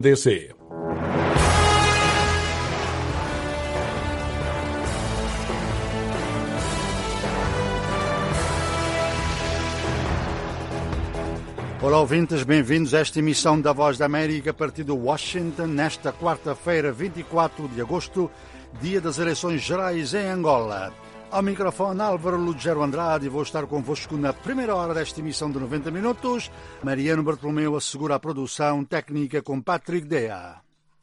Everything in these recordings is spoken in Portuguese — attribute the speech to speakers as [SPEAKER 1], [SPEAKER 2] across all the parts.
[SPEAKER 1] DC.
[SPEAKER 2] Olá ouvintes, bem-vindos a esta emissão da Voz da América a partir de Washington, nesta quarta-feira, 24 de agosto, dia das eleições gerais em Angola. Ao microfone Álvaro Lugero Andrade e vou estar convosco na primeira hora desta emissão de 90 minutos. Mariano Bartolomeu assegura a produção técnica com Patrick Dea.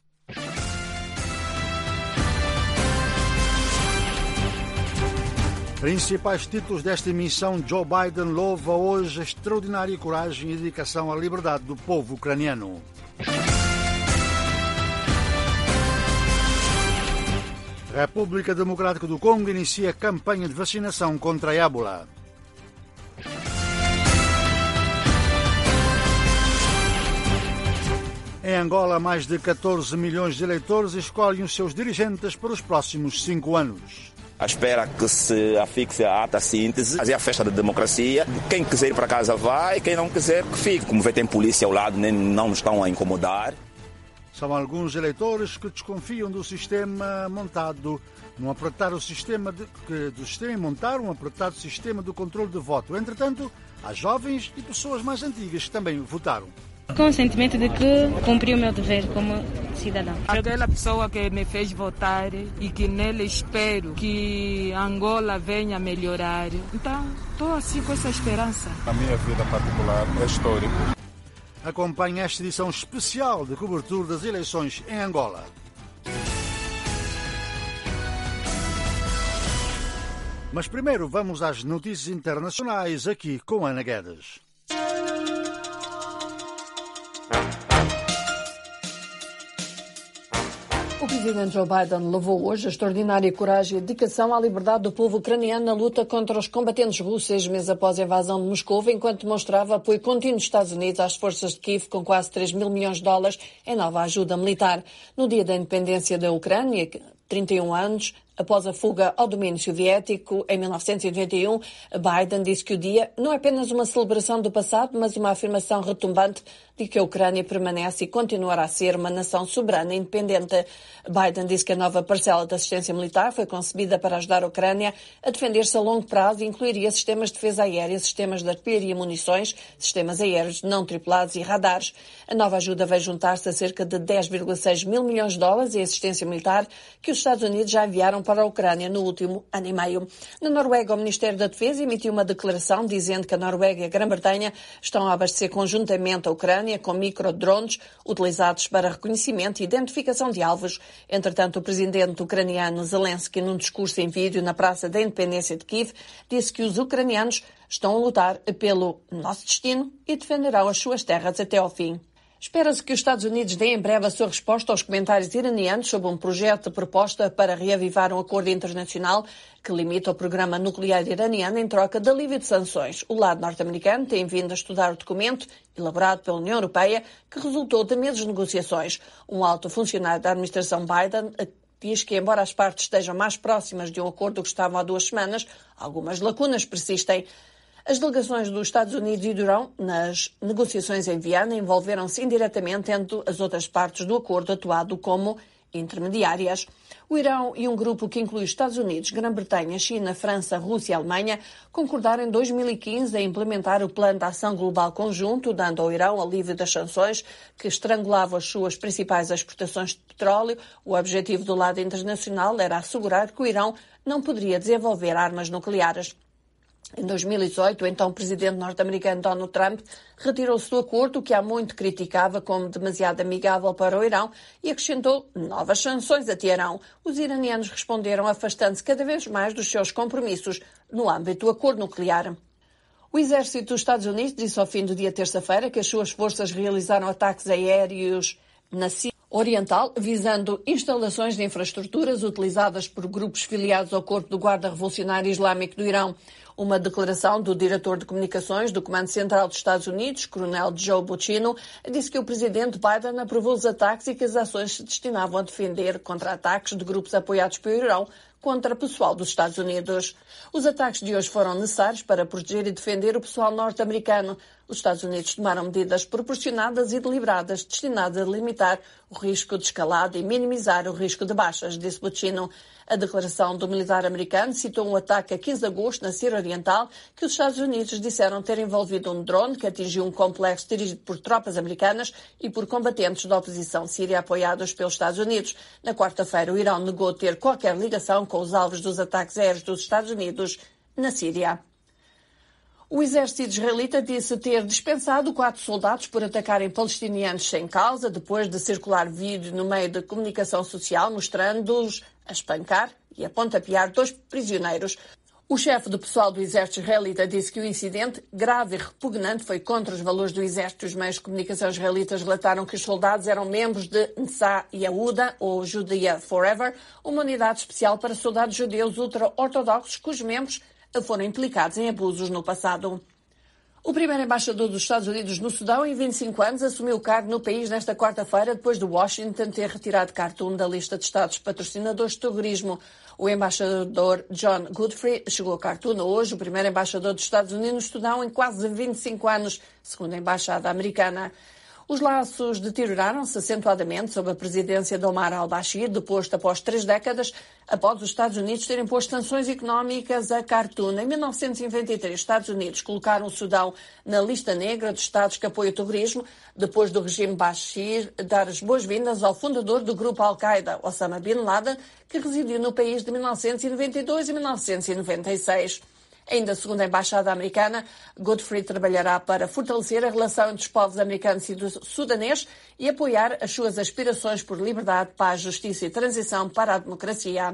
[SPEAKER 2] Principais títulos desta emissão: Joe Biden louva hoje a extraordinária coragem e dedicação à liberdade do povo ucraniano. A República Democrática do Congo inicia campanha de vacinação contra a ébola. Em Angola, mais de 14 milhões de eleitores escolhem os seus dirigentes para os próximos 5 anos.
[SPEAKER 3] À espera que se afixe a ata síntese, fazer a festa da democracia. Quem quiser ir para casa vai, quem não quiser que fique. Como vê, tem polícia ao lado, nem não nos estão a incomodar.
[SPEAKER 2] São alguns eleitores que desconfiam do sistema montado num apertado sistema montar um apertado sistema do controle de voto. Entretanto, há jovens e pessoas mais antigas que também votaram.
[SPEAKER 4] Com o sentimento de que cumpri o meu dever como cidadão.
[SPEAKER 5] Aquela pessoa que me fez votar e que nele espero que Angola venha a melhorar. Então, estou assim com essa esperança.
[SPEAKER 6] A minha vida particular é histórico.
[SPEAKER 2] Acompanhe esta edição especial de cobertura das eleições em Angola. Mas primeiro vamos às notícias internacionais aqui com Ana Guedes.
[SPEAKER 7] O presidente Joe Biden louvou hoje a extraordinária coragem e dedicação à liberdade do povo ucraniano na luta contra os combatentes russos 6 meses após a invasão de Moscou, enquanto demonstrava apoio contínuo dos Estados Unidos às forças de Kiev com quase 3 mil milhões de dólares em nova ajuda militar. No dia da independência da Ucrânia, 31 anos após a fuga ao domínio soviético em 1991, Biden disse que o dia não é apenas uma celebração do passado, mas uma afirmação retumbante de que a Ucrânia permanece e continuará a ser uma nação soberana e independente. Biden disse que a nova parcela de assistência militar foi concebida para ajudar a Ucrânia a defender-se a longo prazo e incluiria sistemas de defesa aérea, sistemas de artilharia e munições, sistemas aéreos não tripulados e radares. A nova ajuda vai juntar-se a cerca de 10,6 mil milhões de dólares em assistência militar que os Estados Unidos já enviaram para a Ucrânia no último ano e meio. Na Noruega, o Ministério da Defesa emitiu uma declaração dizendo que a Noruega e a Grã-Bretanha estão a abastecer conjuntamente a Ucrânia com microdrones utilizados para reconhecimento e identificação de alvos. Entretanto, o presidente ucraniano Zelensky, num discurso em vídeo na Praça da Independência de Kiev, disse que os ucranianos estão a lutar pelo nosso destino e defenderão as suas terras até ao fim. Espera-se que os Estados Unidos deem em breve a sua resposta aos comentários iranianos sobre um projeto de proposta para reavivar um acordo internacional que limita o programa nuclear iraniano em troca de alívio de sanções. O lado norte-americano tem vindo a estudar o documento elaborado pela União Europeia que resultou de meses de negociações. Um alto funcionário da administração Biden diz que, embora as partes estejam mais próximas de um acordo do que estavam há 2 semanas, algumas lacunas persistem. As delegações dos Estados Unidos e do Irão nas negociações em Viena envolveram-se indiretamente, tendo as outras partes do acordo atuado como intermediárias. O Irão e um grupo que inclui os Estados Unidos, Grã-Bretanha, China, França, Rússia e Alemanha concordaram em 2015 a implementar o Plano de Ação Global Conjunto, dando ao Irão alívio das sanções que estrangulavam as suas principais exportações de petróleo. O objetivo do lado internacional era assegurar que o Irão não poderia desenvolver armas nucleares. Em 2018, o então presidente norte-americano Donald Trump retirou-se do acordo, que há muito criticava como demasiado amigável para o Irão, e acrescentou novas sanções a Teherão. Os iranianos responderam afastando-se cada vez mais dos seus compromissos no âmbito do acordo nuclear. O exército dos Estados Unidos disse ao fim do dia terça-feira que as suas forças realizaram ataques aéreos na Síria Oriental, visando instalações de infraestruturas utilizadas por grupos filiados ao Corpo do Guarda Revolucionário Islâmico do Irão. Uma declaração do diretor de comunicações do Comando Central dos Estados Unidos, coronel Joe Buccino, disse que o presidente Biden aprovou os ataques e que as ações se destinavam a defender contra ataques de grupos apoiados pelo Irão contra pessoal dos Estados Unidos. Os ataques de hoje foram necessários para proteger e defender o pessoal norte-americano. Os Estados Unidos tomaram medidas proporcionadas e deliberadas destinadas a limitar o risco de escalada e minimizar o risco de baixas, disse Buccino. A declaração do militar americano citou um ataque a 15 de agosto na Síria Oriental que os Estados Unidos disseram ter envolvido um drone que atingiu um complexo dirigido por tropas americanas e por combatentes da oposição síria apoiados pelos Estados Unidos. Na quarta-feira, o Irão negou ter qualquer ligação com os alvos dos ataques aéreos dos Estados Unidos na Síria. O exército israelita disse ter dispensado 4 soldados por atacarem palestinianos sem causa, depois de circular vídeo no meio da comunicação social mostrando-os a espancar e a pontapear 2 prisioneiros. O chefe do pessoal do exército israelita disse que o incidente, grave e repugnante, foi contra os valores do exército. Os meios de comunicação israelitas relataram que os soldados eram membros de Nsa Yehuda, ou Judea Forever, uma unidade especial para soldados judeus ultra-ortodoxos cujos membros foram implicados em abusos no passado. O primeiro embaixador dos Estados Unidos no Sudão, em 25 anos, assumiu o cargo no país nesta quarta-feira, depois de Washington ter retirado Khartoum da lista de Estados patrocinadores de terrorismo. O embaixador John Godfrey chegou a Khartoum hoje, o primeiro embaixador dos Estados Unidos no Sudão em quase 25 anos, segundo a embaixada americana. Os laços deterioraram-se acentuadamente sob a presidência de Omar al-Bashir, deposto após 3 décadas, após os Estados Unidos terem posto sanções económicas a Khartoum. Em 1993, os Estados Unidos colocaram o Sudão na lista negra dos Estados que apoiam o terrorismo, depois do regime Bashir dar as boas-vindas ao fundador do grupo Al-Qaeda, Osama Bin Laden, que residiu no país de 1992 e 1996. Ainda segundo a embaixada americana, Godfrey trabalhará para fortalecer a relação entre os povos americanos e sudanês e apoiar as suas aspirações por liberdade, paz, justiça e transição para a democracia.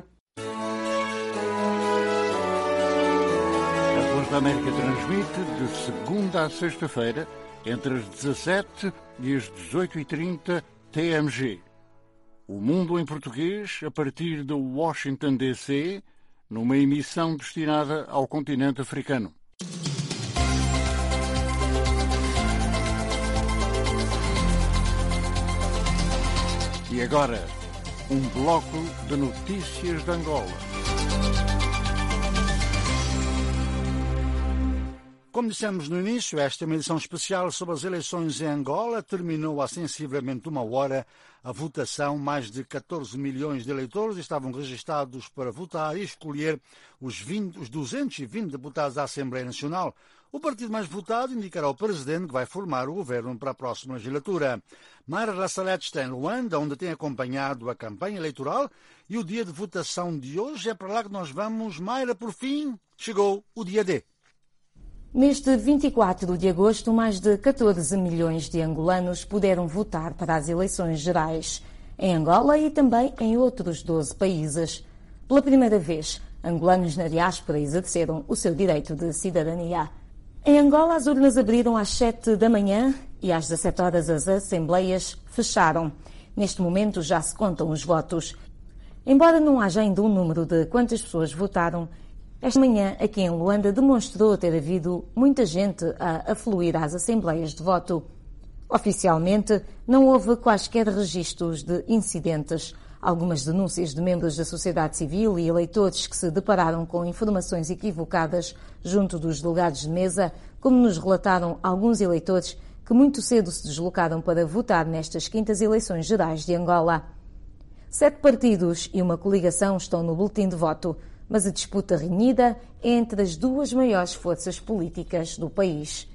[SPEAKER 1] A Voz da América transmite de segunda a sexta-feira, entre as 17 e as 18h30 TMG. O Mundo em Português, a partir de Washington, D.C., numa emissão destinada ao continente africano. E agora, um bloco de notícias de Angola.
[SPEAKER 2] Como dissemos no início, esta é uma edição especial sobre as eleições em Angola. Terminou há sensivelmente 1 hora a votação. Mais de 14 milhões de eleitores estavam registados para votar e escolher os 220 deputados da Assembleia Nacional. O partido mais votado indicará o presidente que vai formar o governo para a próxima legislatura. Mayra Rassalete está em Luanda, onde tem acompanhado a campanha eleitoral, e o dia de votação de hoje é para lá que nós vamos. Mayra, por fim, chegou o dia D.
[SPEAKER 8] Neste 24 de agosto, mais de 14 milhões de angolanos puderam votar para as eleições gerais, em Angola e também em outros 12 países. Pela primeira vez, angolanos na diáspora exerceram o seu direito de cidadania. Em Angola, as urnas abriram às 7 da manhã e às 17 horas as assembleias fecharam. Neste momento já se contam os votos. Embora não haja ainda um número de quantas pessoas votaram, esta manhã, aqui em Luanda, demonstrou ter havido muita gente a afluir às assembleias de voto. Oficialmente, não houve quaisquer registros de incidentes. Algumas denúncias de membros da sociedade civil e eleitores que se depararam com informações equivocadas junto dos delegados de mesa, como nos relataram alguns eleitores que muito cedo se deslocaram para votar nestas quintas eleições gerais de Angola. 7 partidos e uma coligação estão no boletim de voto, mas a disputa renhida é entre as 2 maiores forças políticas do país.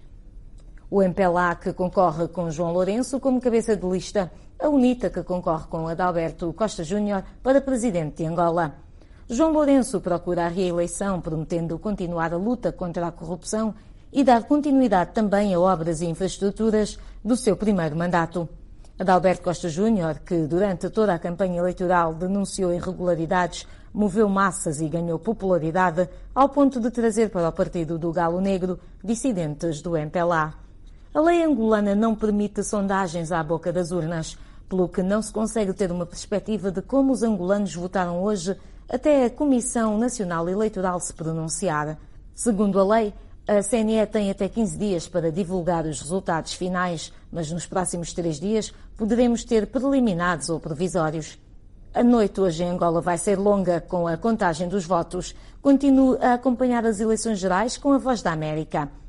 [SPEAKER 8] O MPLA, que concorre com João Lourenço como cabeça de lista, a UNITA, que concorre com Adalberto Costa Júnior para presidente de Angola. João Lourenço procura a reeleição, prometendo continuar a luta contra a corrupção e dar continuidade também a obras e infraestruturas do seu primeiro mandato. Adalberto Costa Júnior, que durante toda a campanha eleitoral denunciou irregularidades, moveu massas e ganhou popularidade ao ponto de trazer para o partido do Galo Negro dissidentes do MPLA. A lei angolana não permite sondagens à boca das urnas, pelo que não se consegue ter uma perspectiva de como os angolanos votaram hoje até a Comissão Nacional Eleitoral se pronunciar. Segundo a lei, a CNE tem até 15 dias para divulgar os resultados finais, mas nos próximos 3 dias poderemos ter preliminares ou provisórios. A noite hoje em Angola vai ser longa com a contagem dos votos. Continue a acompanhar as eleições gerais com a Voz da América.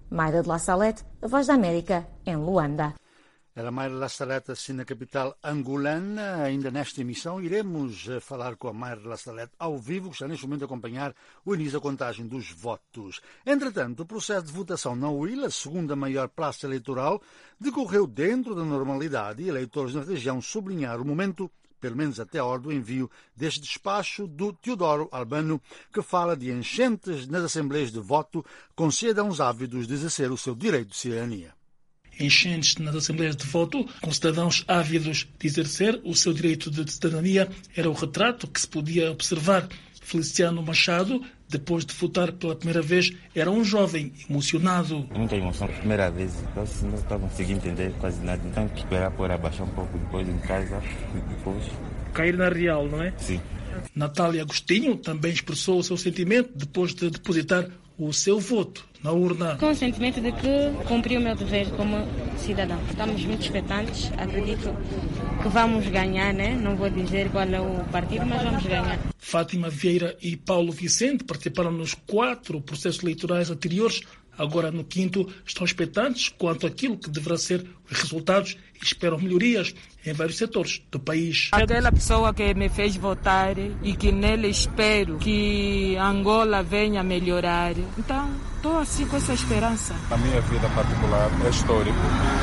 [SPEAKER 8] Mayra de La Salette, a Voz da América, em Luanda.
[SPEAKER 2] Era Mayra de La Salette, assim na capital angolana. Ainda nesta emissão iremos falar com a Mayra de La Salette ao vivo, que está neste momento a acompanhar o início da contagem dos votos. Entretanto, o processo de votação na UIL, a segunda maior praça eleitoral, decorreu dentro da normalidade e eleitores na região sublinharam o momento, pelo menos até a hora do envio deste despacho do Teodoro Albano, que fala de enchentes nas assembleias de voto com cidadãos ávidos de exercer o seu direito de cidadania.
[SPEAKER 9] Enchentes nas assembleias de voto, com cidadãos ávidos de exercer o seu direito de cidadania, era o retrato que se podia observar. Feliciano Machado, depois de votar pela primeira vez, era um jovem emocionado.
[SPEAKER 10] Muita emoção, primeira vez, então não estou conseguindo entender quase nada. Então, que esperar por abaixar um pouco depois em casa e depois...
[SPEAKER 9] Cair na real, não é?
[SPEAKER 10] Sim.
[SPEAKER 9] Natália Agostinho também expressou o seu sentimento depois de depositar o seu voto na urna.
[SPEAKER 4] Com o sentimento de que cumpri o meu dever como cidadão. Estamos muito expectantes, acredito que vamos ganhar, né? Não vou dizer qual é o partido, mas vamos ganhar.
[SPEAKER 9] Fátima Vieira e Paulo Vicente participaram nos 4 processos eleitorais anteriores. Agora, no 5º, estão expectantes quanto àquilo que deverá ser os resultados e esperam melhorias em vários setores do país.
[SPEAKER 5] Aquela pessoa que me fez votar e que nele espero que Angola venha melhorar. Então, estou assim com essa esperança.
[SPEAKER 6] Na minha vida particular é histórico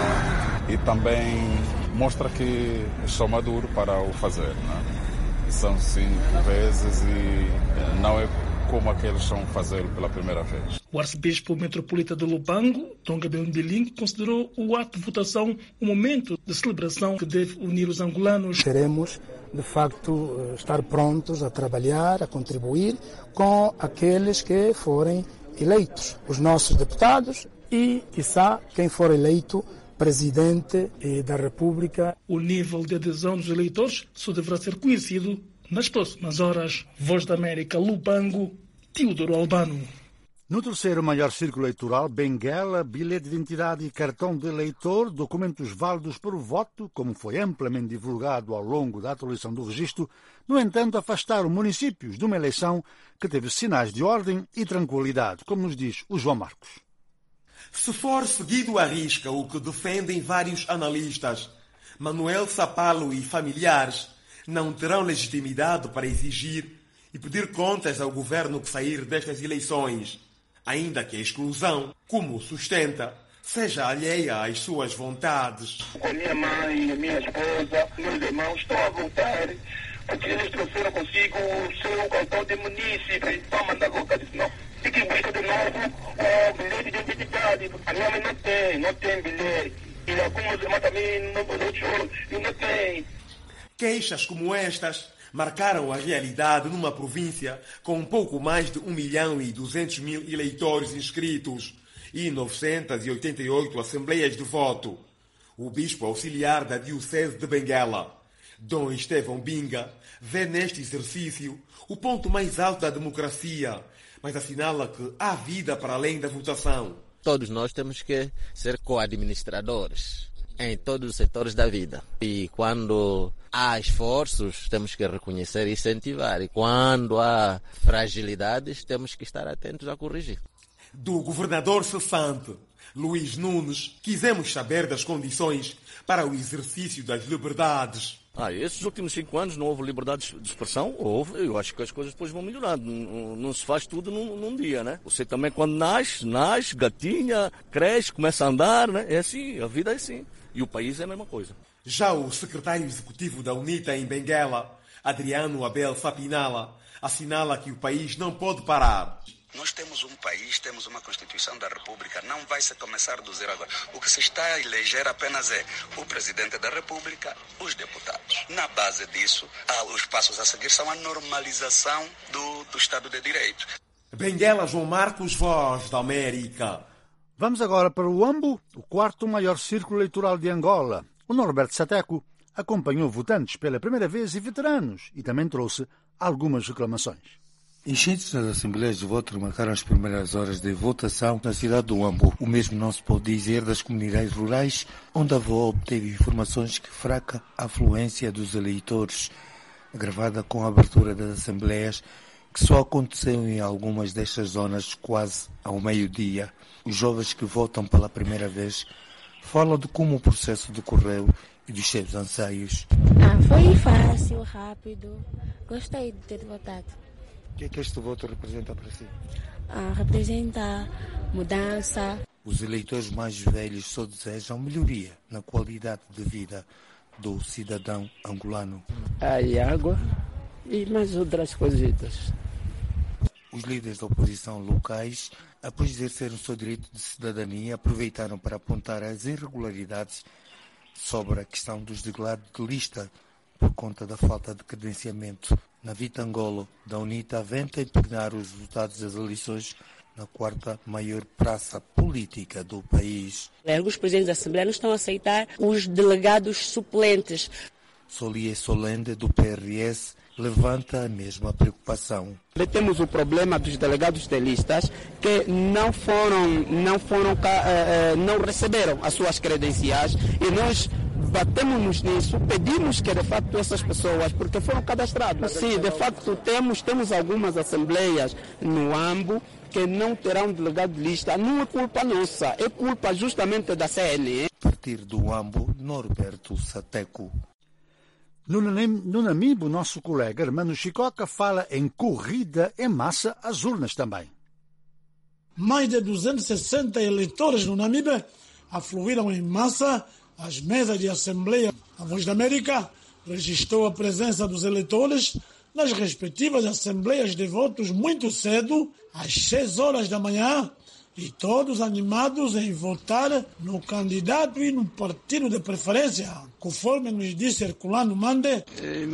[SPEAKER 6] e também mostra que estou maduro para o fazer. Né? São 5 vezes e não é como aqueles estão fazendo pela primeira vez.
[SPEAKER 9] O arcebispo metropolita de Lubango, Dom Gabriel Ndiling, considerou o ato de votação um momento de celebração que deve unir os angolanos.
[SPEAKER 11] Teremos, de facto, estar prontos a trabalhar, a contribuir com aqueles que forem eleitos, os nossos deputados e, quiçá, quem for eleito presidente da República.
[SPEAKER 9] O nível de adesão dos eleitores só deverá ser conhecido nas próximas horas. Voz da América, Lubango, Teodoro Albano.
[SPEAKER 2] No terceiro maior círculo eleitoral, Benguela, bilhete de identidade e cartão de eleitor, documentos válidos para o voto, como foi amplamente divulgado ao longo da atualização do registro, no entanto, afastaram municípios de uma eleição que teve sinais de ordem e tranquilidade, como nos diz o João Marcos.
[SPEAKER 12] Se for seguido à risca o que defendem vários analistas, Manuel Sapalo e familiares não terão legitimidade para exigir e pedir contas ao governo que sair destas eleições, ainda que a exclusão, como sustenta, seja alheia às suas vontades.
[SPEAKER 13] Com a minha mãe, a minha esposa, meus irmãos, estou a votar porque eles trouxeram consigo o seu cartão de munícipe para mandar colocar isso. Não, tem que buscar de novo o bilhete de identidade. A minha mãe não tem bilhete. E alguns irmãos também não tem.
[SPEAKER 12] Queixas como estas marcaram a realidade numa província com um pouco mais de 1.200.000 eleitores inscritos e 988 assembleias de voto. O bispo auxiliar da Diocese de Benguela, Dom Estevão Binga, vê neste exercício o ponto mais alto da democracia, mas assinala que há vida para além da votação.
[SPEAKER 14] Todos nós temos que ser co-administradores em todos os setores da vida. E quando há esforços, temos que reconhecer e incentivar. E quando há fragilidades, temos que estar atentos a corrigir.
[SPEAKER 12] Do governador cessante, Luís Nunes, quisemos saber das condições para o exercício das liberdades.
[SPEAKER 15] Esses últimos 5 anos não houve liberdade de expressão? Houve. Eu acho que as coisas depois vão melhorar. Não se faz tudo num dia, né? Você também quando nasce, gatinha, cresce, começa a andar, né? É assim, a vida é assim. E o país é a mesma coisa.
[SPEAKER 12] Já o secretário executivo da UNITA em Benguela, Adriano Abel Sapinala, assinala que o país não pode parar.
[SPEAKER 16] Nós temos um país, temos uma Constituição da República, não vai se começar do zero agora. O que se está a eleger apenas é o Presidente da República, os deputados. Na base disso, os passos a seguir são a normalização do Estado de Direito.
[SPEAKER 12] Benguela, João Marcos, Voz da América.
[SPEAKER 2] Vamos agora para o Huambo, o 4º maior círculo eleitoral de Angola. O Norberto Sateco acompanhou votantes pela primeira vez e veteranos e também trouxe algumas reclamações.
[SPEAKER 17] Enchentes nas assembleias de voto marcaram as primeiras horas de votação na cidade do Huambo. O mesmo não se pode dizer das comunidades rurais, onde a avó obteve informações que fraca afluência dos eleitores, agravada com a abertura das assembleias, que só aconteceu em algumas destas zonas quase ao meio-dia. Os jovens que votam pela primeira vez falam de como o processo decorreu e dos seus anseios.
[SPEAKER 18] Foi fácil, rápido. Gostei de ter votado.
[SPEAKER 17] O que é que este voto representa para si?
[SPEAKER 18] Representa mudança.
[SPEAKER 17] Os eleitores mais velhos só desejam melhoria na qualidade de vida do cidadão angolano.
[SPEAKER 19] Água e mais outras coisitas.
[SPEAKER 17] Os líderes da oposição locais, após exercer o seu direito de cidadania, aproveitaram para apontar as irregularidades sobre a questão dos degladios de lista por conta da falta de credenciamento. Na Vitangolo, da UNITA, venta impugnar os resultados das eleições na quarta maior praça política do país.
[SPEAKER 20] Os presidentes da Assembleia não estão a aceitar os delegados suplentes.
[SPEAKER 17] Solie Solende, do PRS, levanta a mesma preocupação.
[SPEAKER 19] Temos o problema dos delegados de listas que não receberam as suas credenciais e nós batemos nisso, pedimos que de facto essas pessoas, porque foram cadastradas. Sim, de facto temos algumas assembleias no AMBO que não terão delegado de lista. Não é culpa nossa, é culpa justamente da CNE.
[SPEAKER 17] A partir do AMBO, Norberto Sateco.
[SPEAKER 2] No Namibe, o nosso colega Armando Chicoca fala em corrida em massa às urnas também.
[SPEAKER 21] Mais de 260 eleitores no Namibe afluíram em massa às mesas de Assembleia. A Voz da América registrou a presença dos eleitores nas respectivas assembleias de votos muito cedo, às 6 horas da manhã, e todos animados em votar no candidato e no partido de preferência, conforme nos disse Herculano Mande.
[SPEAKER 22] Em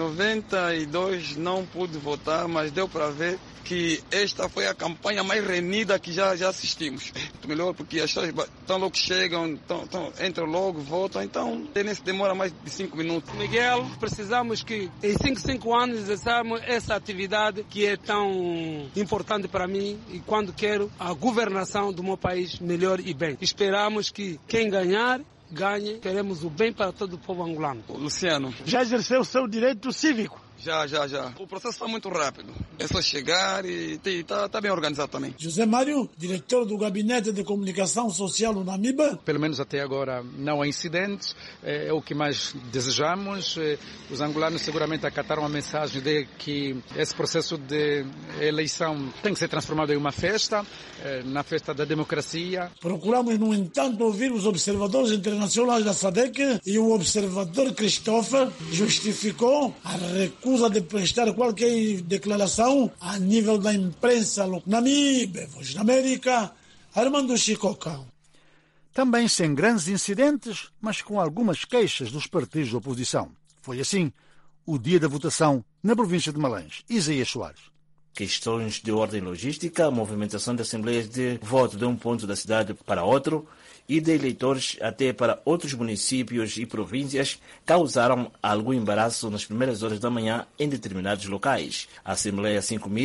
[SPEAKER 22] 92 não pude votar, mas deu para ver que esta foi a campanha mais renhida que já assistimos. Muito melhor, porque as pessoas tão logo chegam, entram logo, votam, então nem se demora mais de 5 minutos.
[SPEAKER 23] Miguel, precisamos que em 5 anos exerçamos essa atividade que é tão importante para mim e quando quero a governação do meu país melhor e bem. Esperamos que quem ganhar, ganhe. Queremos o bem para todo o povo angolano.
[SPEAKER 22] Luciano.
[SPEAKER 21] Já exerceu o seu direito cívico?
[SPEAKER 22] Já. O processo está muito rápido. É só chegar e está bem organizado também.
[SPEAKER 21] José Mário, diretor do Gabinete de Comunicação Social no Namibe.
[SPEAKER 24] Pelo menos até agora não há incidentes. É o que mais desejamos. Os angolanos seguramente acataram a mensagem de que esse processo de eleição tem que ser transformado em uma festa, na festa da democracia.
[SPEAKER 21] Procuramos, no entanto, ouvir os observadores internacionais da SADC e o observador Christopher justificou a recusa de prestar qualquer declaração a nível da imprensa Namibe, Voz da América, Armando Chicoca.
[SPEAKER 2] Também sem grandes incidentes, mas com algumas queixas dos partidos de oposição. Foi assim o dia da votação na província de Malães. Isaías Soares.
[SPEAKER 25] Questões de ordem logística, movimentação de assembleias de voto de um ponto da cidade para outro e de eleitores até para outros municípios e províncias causaram algum embaraço nas primeiras horas da manhã em determinados locais. A Assembleia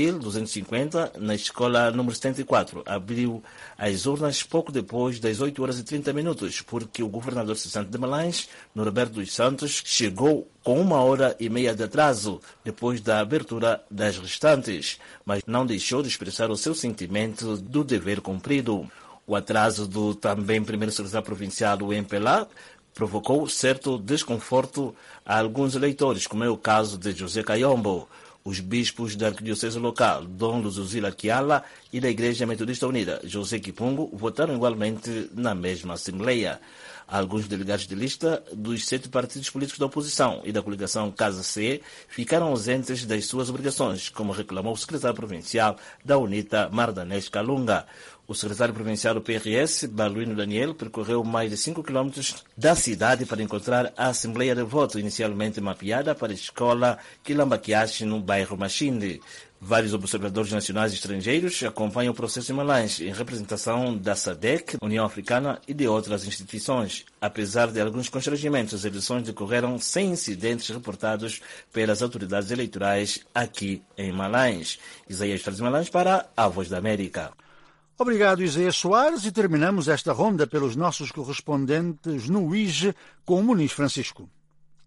[SPEAKER 25] 5.250, na escola número 74, abriu as urnas pouco depois das 8 horas e 30 minutos, porque o governador cessante de Malães, Norberto dos Santos, chegou com 1h30 de atraso depois da abertura das restantes, mas não deixou de expressar o seu sentimento do dever cumprido. O atraso do também primeiro secretário provincial do MPLA provocou certo desconforto a alguns eleitores, como é o caso de José Caiombo. Os bispos da arquidiocese local, Dom Luzuzila Kiala, e da Igreja Metodista Unida, José Kipungo, votaram igualmente na mesma Assembleia. Alguns delegados de lista dos 7 partidos políticos da oposição e da coligação Casa C ficaram ausentes das suas obrigações, como reclamou o secretário provincial da UNITA, Mardanés Kalunga. O secretário provincial do PRS, Baluino Daniel, percorreu mais de 5 quilômetros da cidade para encontrar a Assembleia de Voto, inicialmente mapeada para a escola Quilambaquiache, no bairro Machinde. Vários observadores nacionais e estrangeiros acompanham o processo em Malães, em representação da SADC, União Africana e de outras instituições. Apesar de alguns constrangimentos, as eleições decorreram sem incidentes reportados pelas autoridades eleitorais aqui em Malães. Isaías Soares de Malães para a Voz da América.
[SPEAKER 2] Obrigado, Isaías Soares, e terminamos esta ronda pelos nossos correspondentes no IGE com o Muniz Francisco.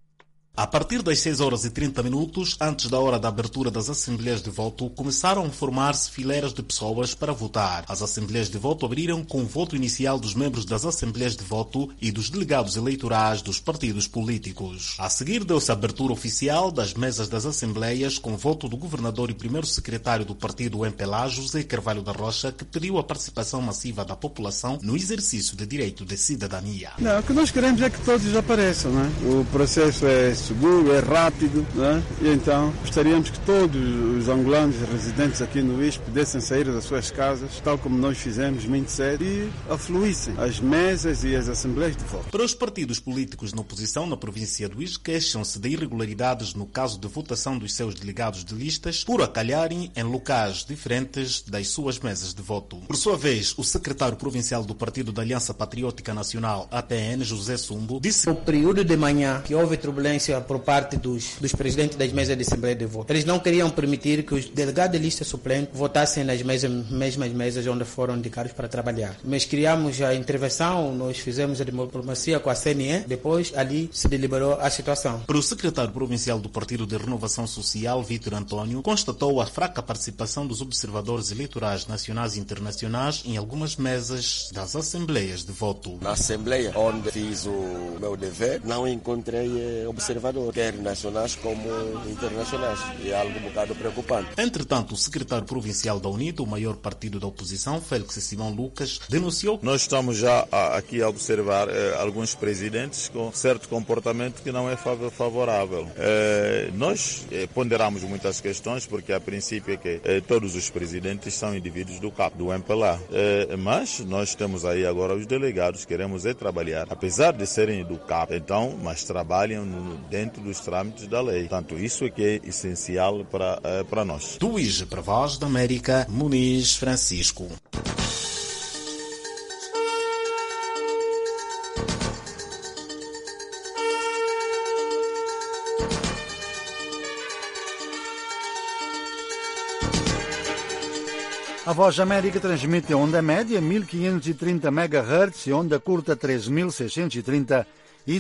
[SPEAKER 1] A partir das 6h30, antes da hora da abertura das assembleias de voto, começaram a formar-se fileiras de pessoas para votar. As assembleias de voto abriram com o voto inicial dos membros das assembleias de voto e dos delegados eleitorais dos partidos políticos. A seguir deu-se a abertura oficial das mesas das assembleias com voto do governador e primeiro secretário do partido MPLA, José Carvalho da Rocha, que pediu a participação massiva da população no exercício de direito de cidadania.
[SPEAKER 3] Não, o que nós queremos é que todos apareçam, não é? O processo é seguro, é rápido, né? E então gostaríamos que todos os angolanos residentes aqui no ISP pudessem sair das suas casas, tal como nós fizemos muito cedo, e afluíssem as mesas e as assembleias de voto.
[SPEAKER 1] Para os partidos políticos na oposição na província do ISP, queixam-se de irregularidades no caso de votação dos seus delegados de listas por acalharem em locais diferentes das suas mesas de voto. Por sua vez, o secretário provincial do Partido da Aliança Patriótica Nacional, APN, José Sumbo, disse
[SPEAKER 7] no período de manhã que houve turbulência por parte dos presidentes das mesas de Assembleia de Voto. Eles não queriam permitir que os delegados de lista suplente votassem nas mesmas mesas onde foram indicados para trabalhar. Mas criamos a intervenção, nós fizemos a diplomacia com a CNE, depois ali se deliberou a situação.
[SPEAKER 1] Para o secretário provincial do Partido de Renovação Social, Vítor Antônio, constatou a fraca participação dos observadores eleitorais nacionais e internacionais em algumas mesas das assembleias de voto.
[SPEAKER 8] Na assembleia onde fiz o meu dever, não encontrei observadores, quer nacionais como internacionais. É algo um bocado preocupante.
[SPEAKER 1] Entretanto, o secretário provincial da UNITA, o maior partido da oposição, Félix Simão Lucas, denunciou:
[SPEAKER 10] nós estamos já aqui a observar alguns presidentes com certo comportamento que não é favorável. Nós ponderamos muitas questões, porque a princípio é que todos os presidentes são indivíduos do CAP, do MPLA. Mas nós temos aí agora os delegados, queremos trabalhar, apesar de serem do CAP, então, mas trabalham dentro dos trâmites da lei. Portanto, isso é que é essencial para nós.
[SPEAKER 1] Do IJ para a Voz da América, Muniz Francisco.
[SPEAKER 2] A Voz da América transmite onda média 1530 MHz e onda curta 3630 e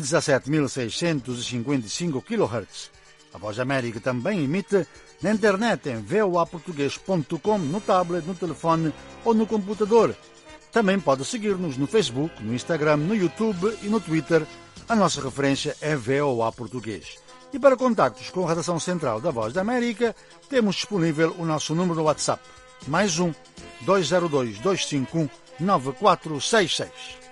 [SPEAKER 2] 17.655 kHz. A Voz da América também emite na internet em voaportugues.com, no tablet, no telefone ou no computador. Também pode seguir-nos no Facebook, no Instagram, no YouTube e no Twitter. A nossa referência é VOA Português. E para contactos com a redação central da Voz da América, temos disponível o nosso número no WhatsApp. Mais 202-251-9466.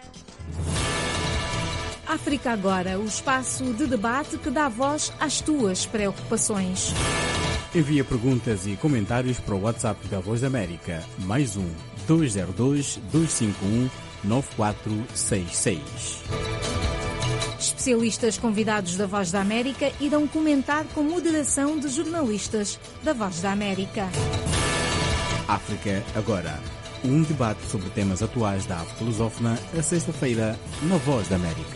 [SPEAKER 26] África Agora, o espaço de debate que dá voz às tuas preocupações.
[SPEAKER 27] Envia perguntas e comentários para o WhatsApp da Voz da América. Mais 202-251-9466.
[SPEAKER 26] Especialistas convidados da Voz da América irão comentar com moderação de jornalistas da Voz da América.
[SPEAKER 27] África Agora, um debate sobre temas atuais da África lusófona, a sexta-feira, na Voz da América.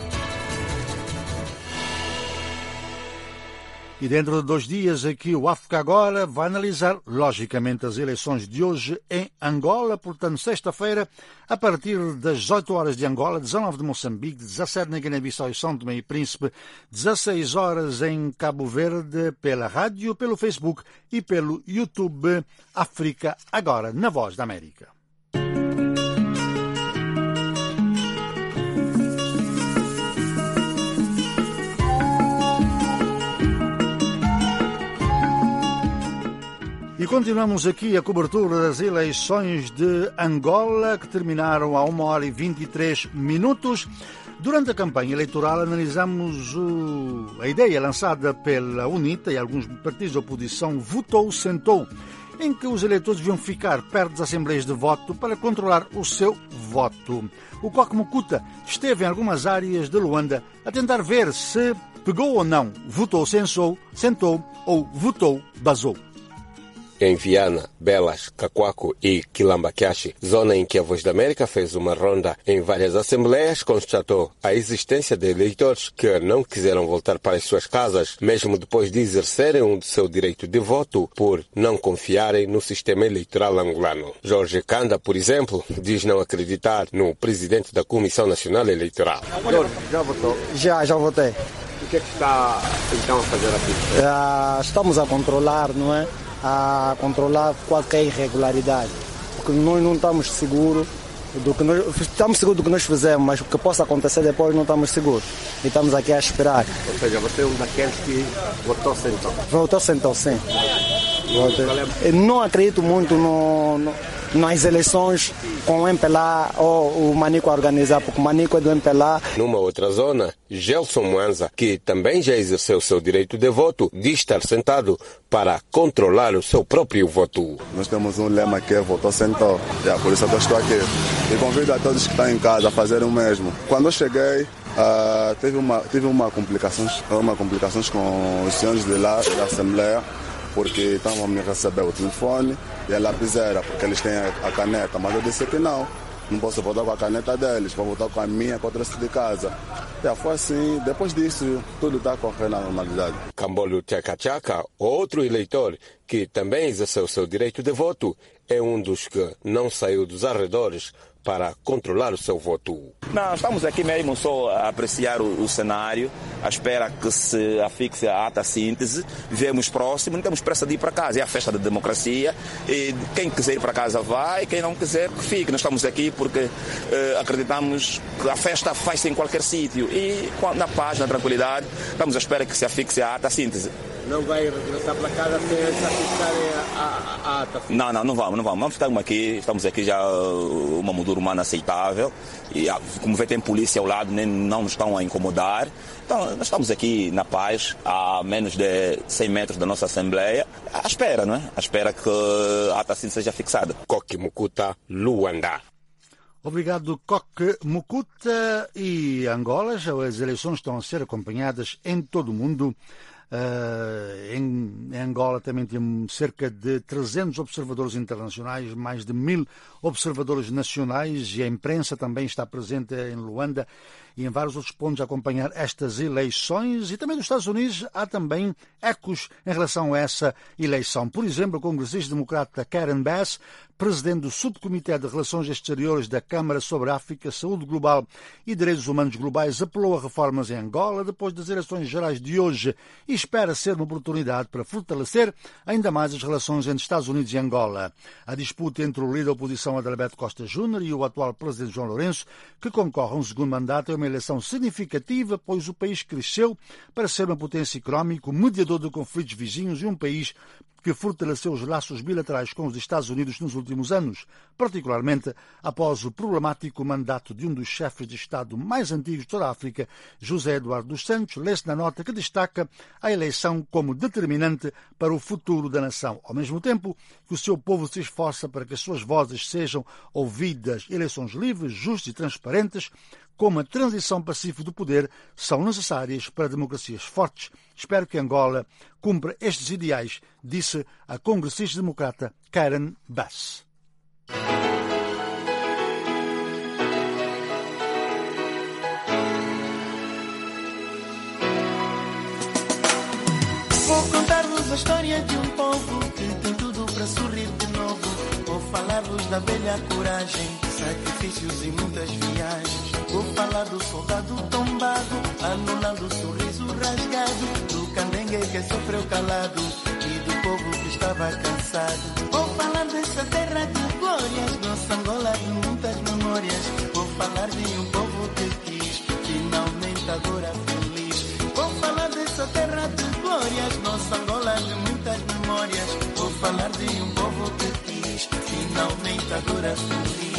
[SPEAKER 2] E dentro de 2 dias aqui o África Agora vai analisar, logicamente, as eleições de hoje em Angola, portanto, sexta-feira, a partir das 18 horas de Angola, 19 de Moçambique, 17 na Guiné-Bissau e São Tomé e Príncipe, 16 horas em Cabo Verde, pela rádio, pelo Facebook e pelo YouTube. África Agora, na Voz da América. E continuamos aqui a cobertura das eleições de Angola, que terminaram a 1h23. Durante a campanha eleitoral analisamos a ideia lançada pela UNITA e alguns partidos de oposição, Votou, Sentou, em que os eleitores deviam ficar perto das assembleias de voto para controlar o seu voto. O Coque Mukuta esteve em algumas áreas de Luanda a tentar ver se pegou ou não Votou, Sentou ou Votou, Basou.
[SPEAKER 28] Em Viana, Belas, Cacoaco e Quilambaquiaxi, zona em que a Voz da América fez uma ronda em várias assembleias, constatou a existência de eleitores que não quiseram voltar para as suas casas, mesmo depois de exercerem o seu direito de voto, por não confiarem no sistema eleitoral angolano. Jorge Kanda, por exemplo, diz não acreditar no presidente da Comissão Nacional Eleitoral.
[SPEAKER 29] Já votou? Já votei.
[SPEAKER 28] O que é que está então a fazer aqui?
[SPEAKER 4] Estamos a controlar, não é? A controlar qualquer irregularidade, porque nós não estamos seguros do que nós fizemos, mas o que possa acontecer depois não estamos seguros. E estamos aqui a esperar.
[SPEAKER 28] Ou seja, você é um daqueles que votou sentão?
[SPEAKER 4] Votou sentão, sim. Eu não acredito muito nas eleições com o MPLA ou o Manico a organizar, porque o Manico é do MPLA.
[SPEAKER 28] Numa outra zona, Gelson Mwanza, que também já exerceu seu direito de voto, diz estar sentado para controlar o seu próprio voto.
[SPEAKER 5] Nós temos um lema que é votou sentou. Por isso eu estou aqui. E convido a todos que estão em casa a fazerem o mesmo. Quando eu cheguei, tive uma complicações com os senhores de lá, da Assembleia, porque estavam a me receber o telefone e a lapiseira, porque eles têm a caneta, mas eu disse que não posso votar com a caneta deles, vou votar com a minha, com a outra de casa. Foi assim, depois disso, tudo está correndo na normalidade.
[SPEAKER 28] Cambolho Tchaca, outro eleitor que também exerceu seu direito de voto, é um dos que não saiu dos arredores para controlar o seu voto.
[SPEAKER 6] Não, estamos aqui mesmo só a apreciar o cenário, à espera que se afixe a ata síntese, vivemos próximo, não temos pressa de ir para casa, é a festa da democracia, e quem quiser ir para casa vai, quem não quiser que fique. Nós estamos aqui porque acreditamos que a festa faz-se em qualquer sítio e na paz, na tranquilidade, estamos à espera que se afixe a ata síntese.
[SPEAKER 28] Não vai regressar para casa sem afixarem a ata?
[SPEAKER 6] Não vamos. Vamos ficar aqui, estamos aqui já uma moldura humana aceitável. E, como vê, tem polícia ao lado, nem não nos estão a incomodar. Então, nós estamos aqui na paz, a menos de 100 metros da nossa Assembleia, à espera, não é? À espera que a ata assim seja fixada.
[SPEAKER 28] Coque Mucuta, Luanda.
[SPEAKER 2] Obrigado, Coque Mucuta. E Angola, as eleições estão a ser acompanhadas em todo o mundo. Em Angola também temos cerca de 300 observadores internacionais, mais de 1000 observadores nacionais, e a imprensa também está presente em Luanda e em vários outros pontos a acompanhar estas eleições. E também nos Estados Unidos há também ecos em relação a essa eleição. Por exemplo, a congressista democrata Karen Bass, presidente do Subcomitê de Relações Exteriores da Câmara sobre África, Saúde Global e Direitos Humanos Globais, apelou a reformas em Angola depois das eleições gerais de hoje e espera ser uma oportunidade para fortalecer ainda mais as relações entre Estados Unidos e Angola. A disputa entre o líder da oposição Adalberto Costa Júnior e o atual presidente João Lourenço, que concorre a um segundo mandato, é uma eleição significativa, pois o país cresceu para ser uma potência económica, mediador de conflitos vizinhos e um país que fortaleceu os laços bilaterais com os Estados Unidos nos últimos anos, particularmente após o problemático mandato de um dos chefes de Estado mais antigos de toda a África, José Eduardo dos Santos, lê-se na nota que destaca a eleição como determinante para o futuro da nação, ao mesmo tempo que o seu povo se esforça para que as suas vozes sejam ouvidas. Eleições livres, justas e transparentes, como a transição pacífica do poder, são necessárias para democracias fortes. Espero que Angola cumpra estes ideais, disse a congressista democrata Karen Bass.
[SPEAKER 9] Vou contar-vos a história de um povo que tem tudo para sorrir de novo. Vou falar-vos da velha coragem, sacrifícios e muitas viagens. Vou falar do soldado tombado, anulando o sorriso rasgado, do candengue que sofreu calado e do povo que estava cansado. Vou falar dessa terra de glórias, nossa Angola de muitas memórias. Vou falar de um povo que quis, finalmente agora feliz. Vou falar dessa terra de glórias, nossa Angola de muitas memórias. Vou falar de um povo que quis, finalmente agora feliz.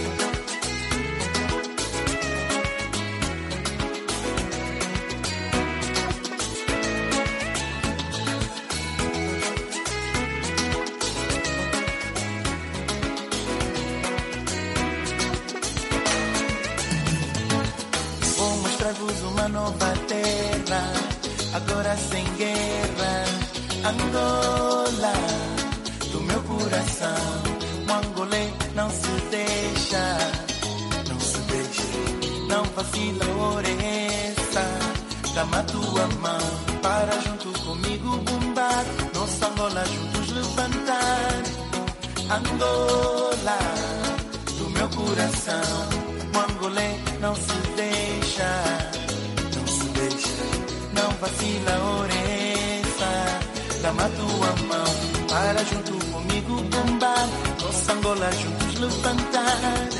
[SPEAKER 9] Nova terra, agora sem guerra. Angola, do meu coração. O angolê não se deixa, não vacila, ora é essa. Dá-me a tua mão, para junto comigo bombar. Nossa Angola juntos levantar. Angola, do meu coração. O angolê não se deixa, vacila, oressa. Dá-me a tua mão para junto comigo bombar. Nossa Angola juntos levantar.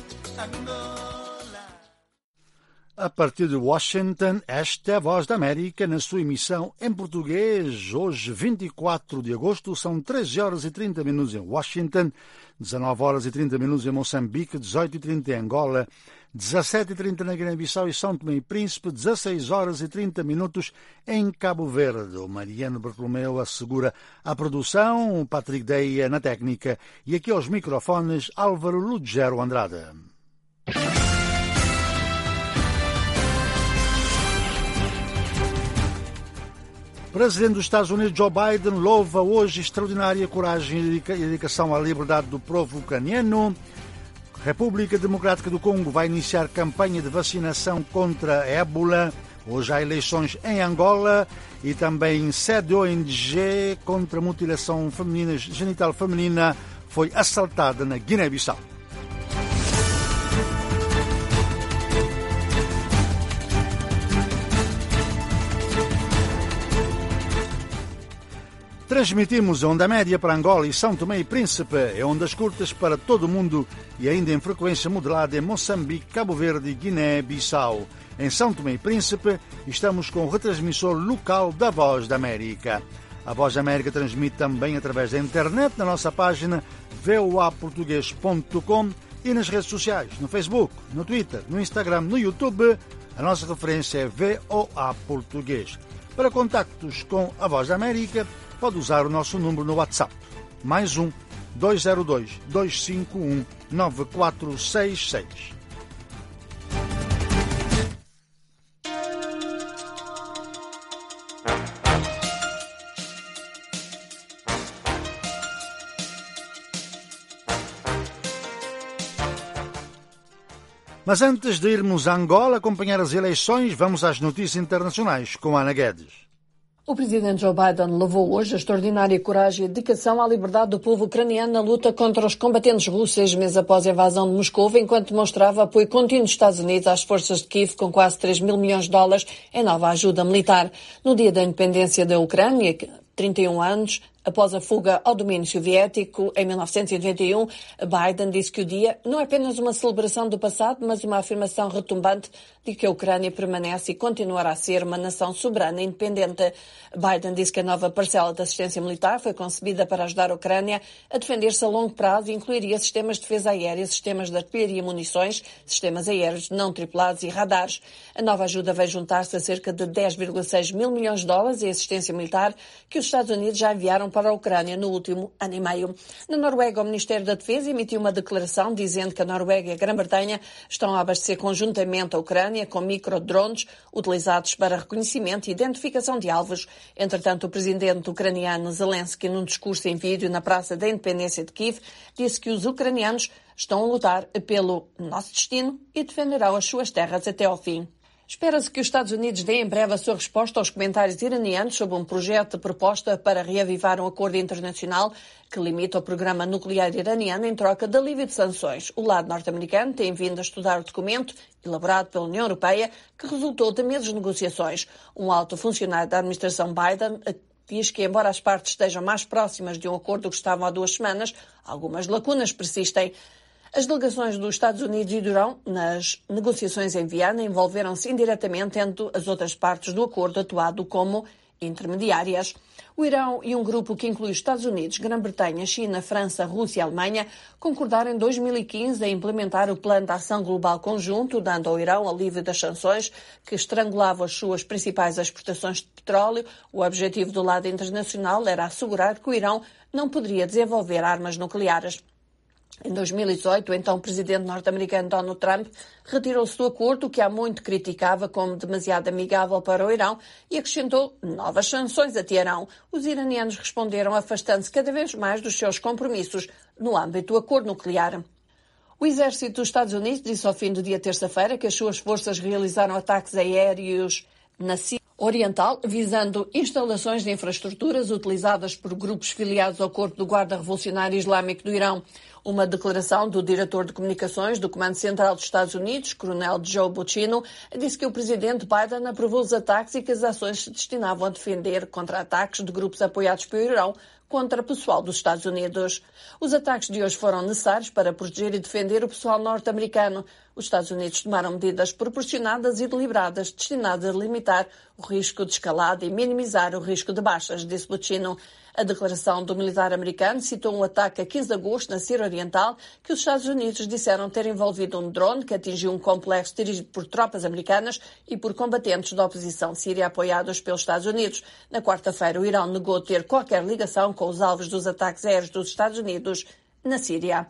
[SPEAKER 2] A partir de Washington, esta é a Voz da América na sua emissão em português. Hoje, 24 de agosto, são 13 horas e 30 minutos em Washington, 19 horas e 30 minutos em Moçambique, 18 e 30 em Angola, 17 e 30 na Guiné-Bissau e São Tomé e Príncipe, 16 horas e 30 minutos em Cabo Verde. O Mariano Bartolomeu assegura a produção, o Patrick Deia na técnica e aqui aos microfones Álvaro Lugero Andrade. O presidente dos Estados Unidos, Joe Biden, louva hoje extraordinária coragem e dedicação à liberdade do povo ucraniano. A República Democrática do Congo vai iniciar campanha de vacinação contra a ébola. Hoje há eleições em Angola e também sede ONG contra a mutilação feminina, genital feminina foi assaltada na Guiné-Bissau. Transmitimos a onda média para Angola e São Tomé e Príncipe, e ondas curtas para todo o mundo e ainda em frequência modulada em Moçambique, Cabo Verde e Guiné-Bissau. Em São Tomé e Príncipe estamos com o retransmissor local da Voz da América. A Voz da América transmite também através da internet na nossa página voaportugues.com e nas redes sociais, no Facebook, no Twitter, no Instagram, no YouTube. A nossa referência é VOA Português. Para contactos com a Voz da América, pode usar o nosso número no WhatsApp, mais 202-251-9466. Mas antes de irmos a Angola acompanhar as eleições, vamos às notícias internacionais com Ana Guedes.
[SPEAKER 11] O presidente Joe Biden louvou hoje a extraordinária coragem e dedicação à liberdade do povo ucraniano na luta contra os combatentes russos 6 meses após a invasão de Moscou, enquanto demonstrava apoio contínuo dos Estados Unidos às forças de Kiev com quase 3 mil milhões de dólares em nova ajuda militar. No dia da independência da Ucrânia, 31 anos após a fuga ao domínio soviético em 1991, Biden disse que o dia não é apenas uma celebração do passado, mas uma afirmação retumbante de que a Ucrânia permanece e continuará a ser uma nação soberana e independente. Biden disse que a nova parcela de assistência militar foi concebida para ajudar a Ucrânia a defender-se a longo prazo e incluiria sistemas de defesa aérea, sistemas de artilharia e munições, sistemas aéreos não tripulados e radares. A nova ajuda vai juntar-se a cerca de 10,6 mil milhões de dólares em assistência militar que os Estados Unidos já enviaram para a Ucrânia no último ano e meio. Na Noruega, o Ministério da Defesa emitiu uma declaração dizendo que a Noruega e a Grã-Bretanha estão a abastecer conjuntamente a Ucrânia com microdrones utilizados para reconhecimento e identificação de alvos. Entretanto, o presidente ucraniano Zelensky, num discurso em vídeo na Praça da Independência de Kiev, disse que os ucranianos estão a lutar pelo nosso destino e defenderão as suas terras até ao fim. Espera-se que os Estados Unidos deem em breve a sua resposta aos comentários iranianos sobre um projeto de proposta para reavivar um acordo internacional que limita o programa nuclear iraniano em troca de alívio de sanções. O lado norte-americano tem vindo a estudar o documento elaborado pela União Europeia que resultou de meses de negociações. Um alto funcionário da administração Biden diz que, embora as partes estejam mais próximas de um acordo do que estavam há 2 semanas, algumas lacunas persistem. As delegações dos Estados Unidos e do Irão nas negociações em Viena envolveram-se indiretamente, tendo as outras partes do acordo atuado como intermediárias. O Irão e um grupo que inclui os Estados Unidos, Grã-Bretanha, China, França, Rússia e Alemanha concordaram em 2015 a implementar o Plano de Ação Global Conjunto, dando ao Irão alívio das sanções que estrangulavam as suas principais exportações de petróleo. O objetivo do lado internacional era assegurar que o Irão não poderia desenvolver armas nucleares. Em 2018, o então presidente norte-americano Donald Trump retirou-se do acordo, que há muito criticava como demasiado amigável para o Irão, e acrescentou novas sanções a Teherão. Os iranianos responderam afastando-se cada vez mais dos seus compromissos no âmbito do acordo nuclear. O exército dos Estados Unidos disse ao fim do dia terça-feira que as suas forças realizaram ataques aéreos na Síria Oriental, visando instalações de infraestruturas utilizadas por grupos filiados ao Corpo do Guarda Revolucionário Islâmico do Irão. Uma declaração do diretor de comunicações do Comando Central dos Estados Unidos, Coronel Joe Buccino, disse que o presidente Biden aprovou os ataques e que as ações se destinavam a defender contra ataques de grupos apoiados pelo Irão contra pessoal dos Estados Unidos. Os ataques de hoje foram necessários para proteger e defender o pessoal norte-americano. Os Estados Unidos tomaram medidas proporcionadas e deliberadas destinadas a limitar o risco de escalada e minimizar o risco de baixas, disse Buccino. A declaração do militar americano citou um ataque a 15 de agosto na Síria Oriental que os Estados Unidos disseram ter envolvido um drone que atingiu um complexo dirigido por tropas americanas e por combatentes da oposição síria apoiados pelos Estados Unidos. Na quarta-feira, o Irão negou ter qualquer ligação com os alvos dos ataques aéreos dos Estados Unidos na Síria.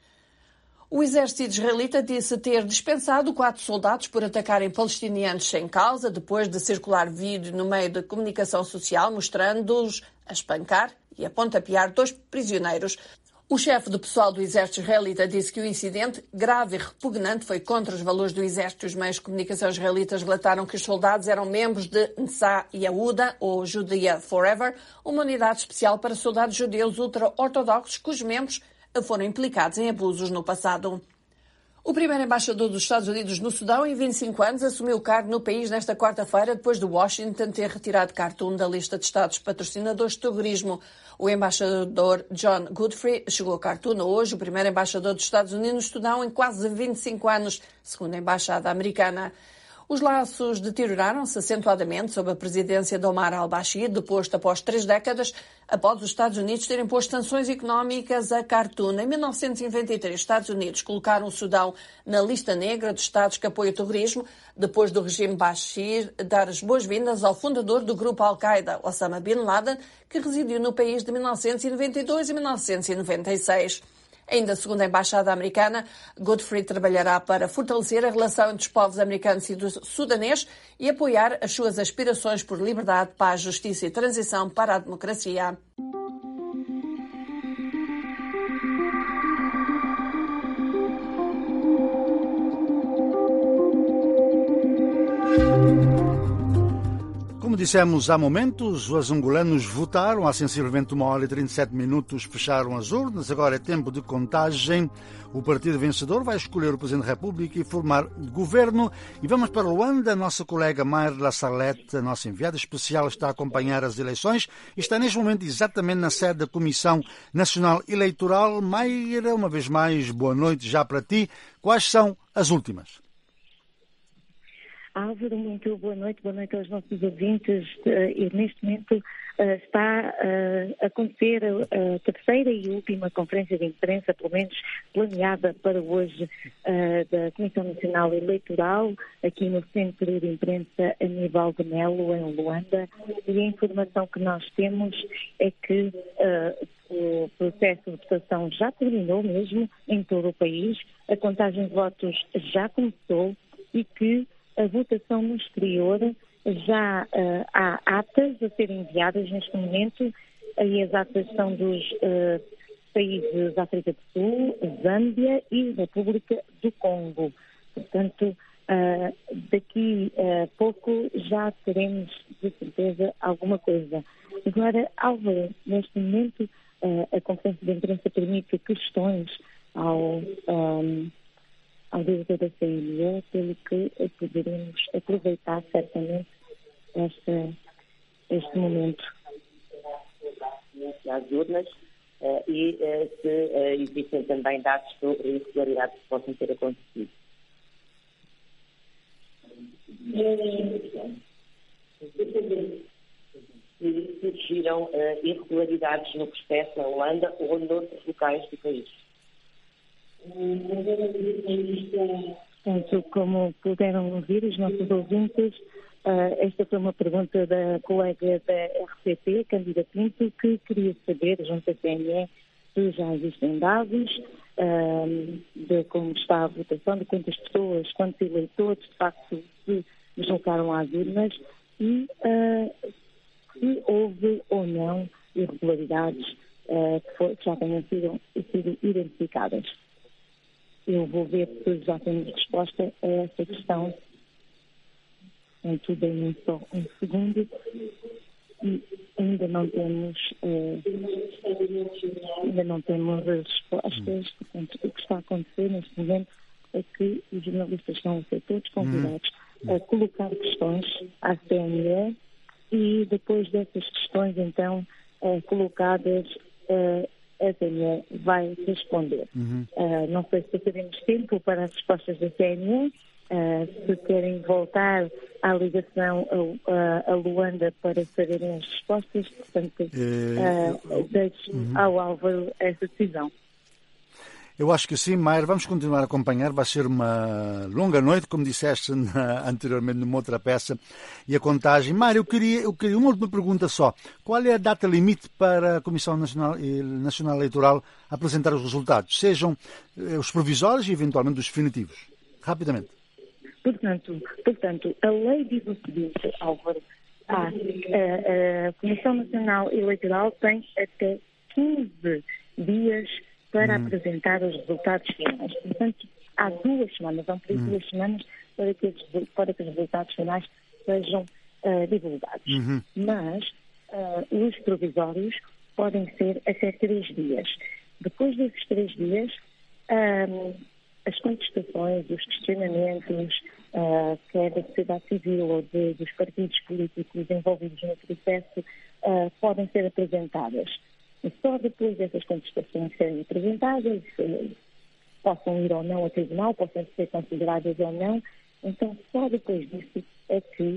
[SPEAKER 11] O exército israelita disse ter dispensado 4 soldados por atacarem palestinianos sem causa, depois de circular vídeo no meio da comunicação social mostrando-os a espancar e a pontapear 2 prisioneiros. O chefe do pessoal do exército israelita disse que o incidente, grave e repugnante, foi contra os valores do exército. Os meios de comunicação israelitas relataram que os soldados eram membros de Nsa Yehuda, ou Judea Forever, uma unidade especial para soldados judeus ultra-ortodoxos cujos membros foram implicados em abusos no passado. O primeiro embaixador dos Estados Unidos no Sudão, em 25 anos, assumiu o cargo no país nesta quarta-feira, depois de Washington ter retirado Khartoum da lista de Estados patrocinadores de terrorismo. O embaixador John Godfrey chegou a Khartoum hoje, o primeiro embaixador dos Estados Unidos no Sudão em quase 25 anos, segundo a embaixada americana. Os laços deterioraram-se acentuadamente sob a presidência de Omar al-Bashir, deposto após 3 décadas, após os Estados Unidos terem posto sanções económicas a Khartoum. Em 1993, os Estados Unidos colocaram o Sudão na lista negra dos Estados que apoiam o terrorismo, depois do regime Bashir dar as boas-vindas ao fundador do grupo Al-Qaeda, Osama Bin Laden, que residiu no país de 1992 e 1996. Ainda segundo a Embaixada Americana, Godfrey trabalhará para fortalecer a relação entre os povos americanos e do sudanês e apoiar as suas aspirações por liberdade, paz, justiça e transição para a democracia.
[SPEAKER 2] Como dissemos há momentos, os angolanos votaram, há sensivelmente 1h37, fecharam as urnas, agora é tempo de contagem. O partido vencedor vai escolher o Presidente da República e formar governo. E vamos para Luanda, a nossa colega Mayra Salete, a nossa enviada especial, está a acompanhar as eleições e está neste momento exatamente na sede da Comissão Nacional Eleitoral. Mayra, uma vez mais, boa noite já para ti. Quais são as últimas?
[SPEAKER 12] Álvaro, muito boa noite aos nossos ouvintes. E neste momento está a acontecer a terceira e última conferência de imprensa, pelo menos planeada para hoje, da Comissão Nacional Eleitoral, aqui no Centro de Imprensa Aníbal de Melo, em Luanda. E a informação que nós temos é que o processo de votação já terminou mesmo em todo o país, a contagem de votos já começou e que a votação no exterior já há atas a serem enviadas neste momento, e as atas são dos países da África do Sul, Zâmbia e República do Congo. Portanto, daqui a pouco já teremos de certeza alguma coisa. Agora, Álvaro, neste momento a conferência de imprensa permite questões ao diretor da CNE, pelo que poderemos aproveitar certamente este momento.
[SPEAKER 13] Às urnas e se existem também dados de irregularidades que possam ter acontecido. Se surgiram irregularidades no processo na Holanda ou noutros locais do país.
[SPEAKER 12] Portanto, como puderam ouvir os nossos ouvintes, esta foi uma pergunta da colega da RCP, Cândida Pinto, que queria saber, junto à CNE, se já existem dados de como está a votação, de quantas pessoas, quantos eleitores, de facto, se deslocaram às urnas e se houve ou não irregularidades que já tenham sido identificadas. Eu vou ver se já temos resposta a essa questão. Em tudo em só um segundo. ainda não temos respostas. Portanto, o que está a acontecer neste momento é que os jornalistas estão a ser todos convidados a colocar questões à CNE e depois dessas questões, então, colocadas, a CNE vai responder. Não sei se teremos tempo para as respostas da CNE, se querem voltar à ligação a Luanda para saberem as respostas, portanto, deixo ao Álvaro essa decisão.
[SPEAKER 2] Eu acho que sim, Mayra, vamos continuar a acompanhar, vai ser uma longa noite, como disseste anteriormente numa outra peça, e a contagem. Mayra, eu queria uma última pergunta só. Qual é a data limite para a Comissão Nacional Eleitoral apresentar os resultados, sejam os provisórios e eventualmente os definitivos? Rapidamente.
[SPEAKER 12] Portanto, a lei diz o seguinte, Álvaro, a Comissão Nacional Eleitoral tem até 15 dias para apresentar os resultados finais. Portanto, há 2 semanas, vão pedir 2 semanas para que os resultados finais sejam divulgados. Mas os provisórios podem ser até 3 dias. Depois desses 3 dias, as contestações, os questionamentos, quer da sociedade civil ou dos partidos políticos envolvidos no processo, podem ser apresentadas. E só depois dessas contestações serem apresentadas, possam ir ou não ao tribunal, possam ser consideradas ou não, então só depois disso é que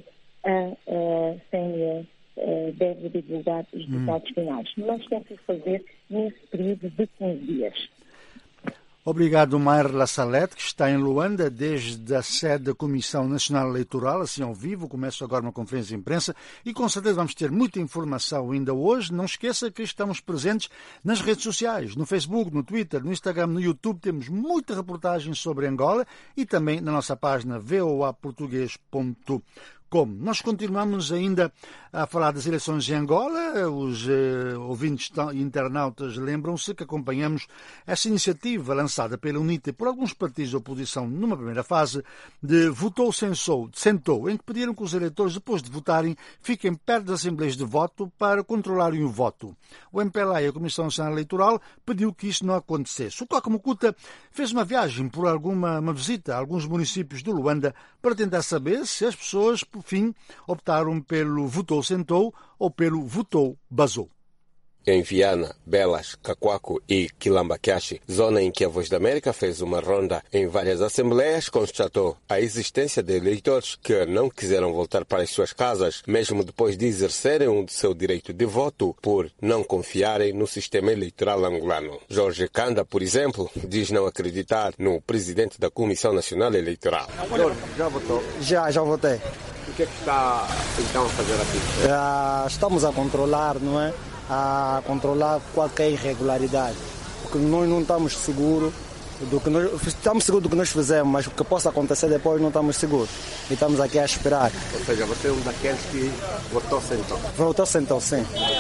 [SPEAKER 12] a CNE deve divulgar os resultados finais. Mas tem que fazer nesse período de 15 dias.
[SPEAKER 2] Obrigado, Mayra Lassalete, que está em Luanda, desde a sede da Comissão Nacional Eleitoral, assim ao vivo. Começa agora uma conferência de imprensa e com certeza vamos ter muita informação ainda hoje. Não esqueça que estamos presentes nas redes sociais, no Facebook, no Twitter, no Instagram, no YouTube. Temos muita reportagem sobre Angola e também na nossa página voaportugues.com. Nós continuamos ainda a falar das eleições em Angola. Os ouvintes e internautas lembram-se que acompanhamos essa iniciativa lançada pela UNITA por alguns partidos de oposição numa primeira fase de votou sentou, em que pediram que os eleitores, depois de votarem, fiquem perto das assembleias de voto para controlarem o voto. O MPLA e a Comissão Nacional Eleitoral pediu que isso não acontecesse. O Toca Mucuta fez uma viagem por uma visita a alguns municípios de Luanda para tentar saber se as pessoas, por fim, optaram pelo votou sentou ou pelo votou basou.
[SPEAKER 28] Em Viana, Belas, Cacoaco e Quilambaquiaxi, zona em que a Voz da América fez uma ronda em várias assembleias, constatou a existência de eleitores que não quiseram voltar para as suas casas, mesmo depois de exercerem o seu direito de voto, por não confiarem no sistema eleitoral angolano. Jorge Kanda, por exemplo, diz não acreditar no presidente da Comissão Nacional Eleitoral.
[SPEAKER 14] Jorge, já votou? Já votei.
[SPEAKER 28] O que é que está então a fazer aqui?
[SPEAKER 4] Estamos a controlar, não é? A controlar qualquer irregularidade, porque nós não estamos seguros do que nós fizemos, mas o que possa acontecer depois não estamos seguros e estamos aqui a esperar.
[SPEAKER 28] Ou seja, você é um daqueles que votou sentou?
[SPEAKER 4] Votou sentou, sim.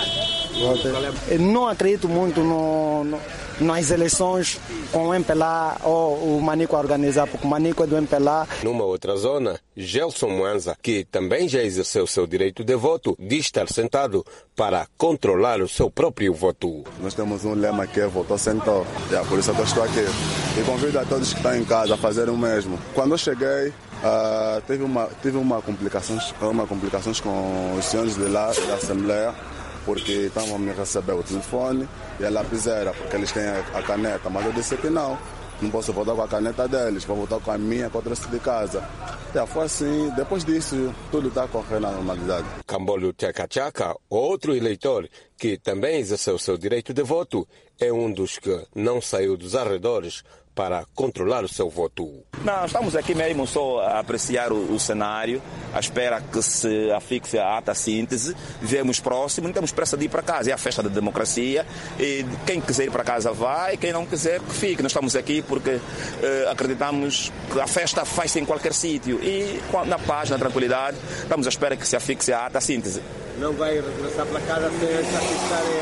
[SPEAKER 4] Eu não acredito muito nas eleições com o MPLA ou o Manico a organizar, porque o Manico é do MPLA.
[SPEAKER 28] Numa outra zona, Gelson Mwanza, que também já exerceu seu direito de voto, diz estar sentado para controlar o seu próprio voto.
[SPEAKER 5] Nós temos um lema que é votou sentou, por isso eu estou aqui. E convido a todos que estão em casa a fazerem o mesmo. Quando eu cheguei, tive uma complicações com os senhores de lá, da Assembleia, porque estavam a me receber o telefone e a lapiseira, porque eles têm a caneta, mas eu disse que não posso votar com a caneta deles, vou votar com a minha, com a outra de casa. Foi assim, depois disso, tudo está a correr na normalidade.
[SPEAKER 28] Cambolho Tchaca, outro eleitor que também exerceu seu direito de voto, é um dos que não saiu dos arredores para controlar o seu voto.
[SPEAKER 6] Não, estamos aqui mesmo só a apreciar o cenário, à espera que se afixe a ata síntese, vivemos próximo, não temos pressa de ir para casa, é a festa da democracia, e quem quiser ir para casa vai, quem não quiser que fique. Nós estamos aqui porque acreditamos que a festa faz-se em qualquer sítio e na paz, na tranquilidade, estamos à espera que se afixe a ata síntese.
[SPEAKER 28] não vai regressar para casa sem fixarem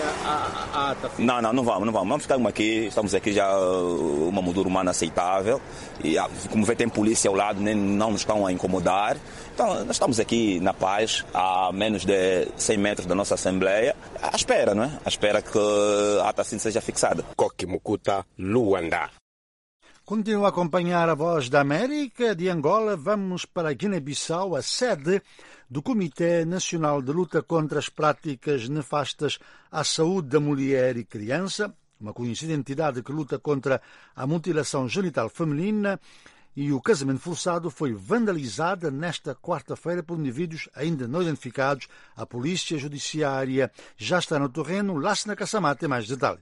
[SPEAKER 28] a ata?
[SPEAKER 6] Não vamos. Vamos ficar aqui, estamos aqui já uma moldura humana aceitável. E como vê, tem polícia ao lado, nem não nos estão a incomodar. Então, nós estamos aqui na paz, a menos de 100 metros da nossa Assembleia, à espera, não é? À espera que a ata assim seja fixada.
[SPEAKER 28] Coque Mucuta, Luanda.
[SPEAKER 2] Continua a acompanhar a Voz da América. De Angola, vamos para Guiné-Bissau, a sede do Comitê Nacional de Luta contra as Práticas Nefastas à Saúde da Mulher e Criança, uma conhecida entidade que luta contra a mutilação genital feminina e o casamento forçado, foi vandalizada nesta quarta-feira por indivíduos ainda não identificados. A Polícia Judiciária já está no terreno. Lassana Kassamá tem mais detalhes.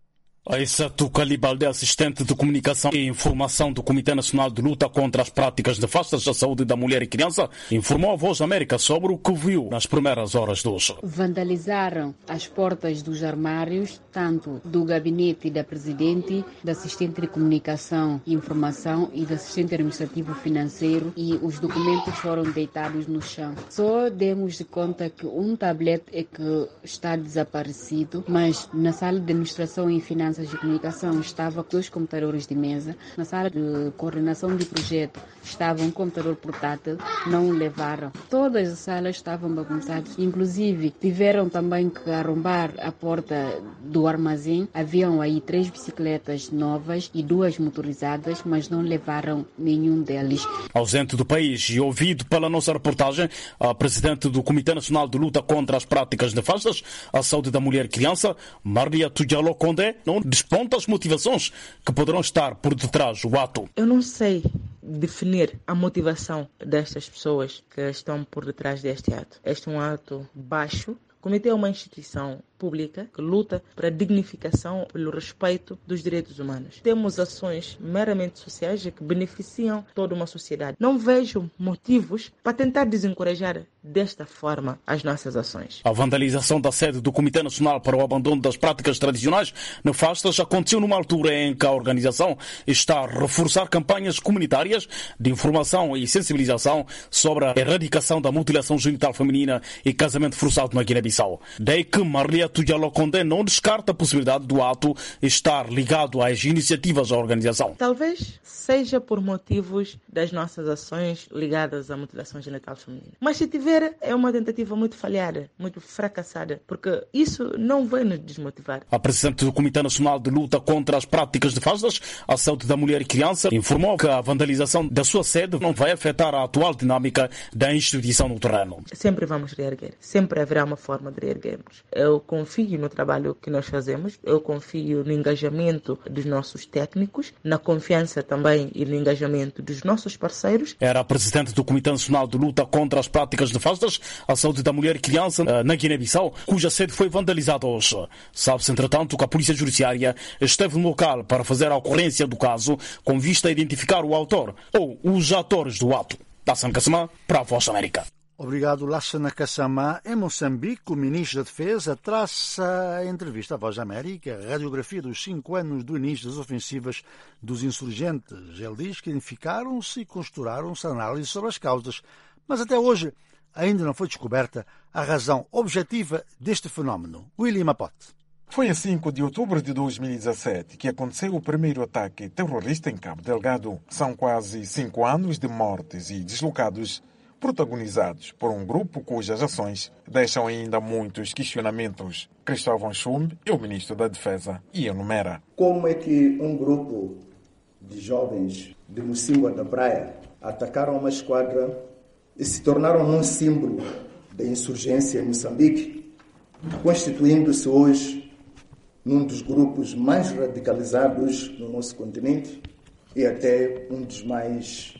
[SPEAKER 15] Aissatou Calibalde, assistente de comunicação e informação do Comitê Nacional de Luta contra as Práticas Nefastas à Saúde da Mulher e Criança, informou a Voz da América sobre o que viu nas primeiras horas de hoje.
[SPEAKER 16] Vandalizaram as portas dos armários, tanto do gabinete da Presidente, da assistente de comunicação e informação e da assistente administrativo financeiro, e os documentos foram deitados no chão. Só demos de conta que um tablet é que está desaparecido, mas na sala de administração e finanças de comunicação estava 2 computadores de mesa. Na sala de coordenação de projeto estava um computador portátil, não o levaram. Todas as salas estavam bagunçadas, inclusive tiveram também que arrombar a porta do armazém. Haviam aí 3 bicicletas novas e 2 motorizadas, mas não levaram nenhum deles.
[SPEAKER 15] Ausente do país e ouvido pela nossa reportagem, a presidente do Comitê Nacional de Luta contra as Práticas Nefastas à Saúde da Mulher e Criança, Maria Tudjalo Condé, não desponta as motivações que poderão estar por detrás do ato.
[SPEAKER 17] Eu não sei definir a motivação destas pessoas que estão por detrás deste ato. Este é um ato baixo. O Comitê é uma instituição pública que luta para a dignificação, pelo respeito dos direitos humanos. Temos ações meramente sociais que beneficiam toda uma sociedade. Não vejo motivos para tentar desencorajar desta forma as nossas ações.
[SPEAKER 15] A vandalização da sede do Comitê Nacional para o Abandono das Práticas Tradicionais Nefastas aconteceu numa altura em que a organização está a reforçar campanhas comunitárias de informação e sensibilização sobre a erradicação da mutilação genital feminina e casamento forçado na Guiné-Bissau. Daí que Maria Tudjalo Condé não descarta a possibilidade do ato estar ligado às iniciativas da organização.
[SPEAKER 17] Talvez seja por motivos das nossas ações ligadas à mutilação genital feminina. Mas se tiver, é uma tentativa muito falhada, muito fracassada, porque isso não vai nos desmotivar.
[SPEAKER 15] A presidente do Comitê Nacional de Luta contra as Práticas Nefastas à Saúde da Mulher e Criança informou que a vandalização da sua sede não vai afetar a atual dinâmica da instituição no terreno.
[SPEAKER 17] Sempre vamos reerguer, sempre haverá uma forma de reerguermos. Eu confio no trabalho que nós fazemos, eu confio no engajamento dos nossos técnicos, na confiança também e no engajamento dos nossos parceiros.
[SPEAKER 15] Era a presidente do Comitê Nacional de Luta contra as Práticas Nefastas à Saúde da Mulher e Criança na Guiné-Bissau, cuja sede foi vandalizada hoje. Sabe-se, entretanto, que a Polícia Judiciária esteve no local para fazer a ocorrência do caso, com vista a identificar o autor ou os atores do ato. Lassana Kassamá, para a Voz da América.
[SPEAKER 2] Obrigado, Lassana Kassamá. Em Moçambique, o ministro da Defesa traça a entrevista à Voz da América, a radiografia dos 5 anos do início das ofensivas dos insurgentes. Ele diz que identificaram-se e costuraram-se análises sobre as causas, mas até hoje ainda não foi descoberta a razão objetiva deste fenómeno. William Apote.
[SPEAKER 18] Foi a 5 de outubro de 2017 que aconteceu o primeiro ataque terrorista em Cabo Delgado. São quase 5 anos de mortes e deslocados, protagonizados por um grupo cujas ações deixam ainda muitos questionamentos. Cristóvão Chumbe é o ministro da Defesa e enumera.
[SPEAKER 19] Como é que um grupo de jovens de Mocimboa da Praia atacaram uma esquadra e se tornaram um símbolo da insurgência em Moçambique, constituindo-se hoje num dos grupos mais radicalizados no nosso continente e até um dos mais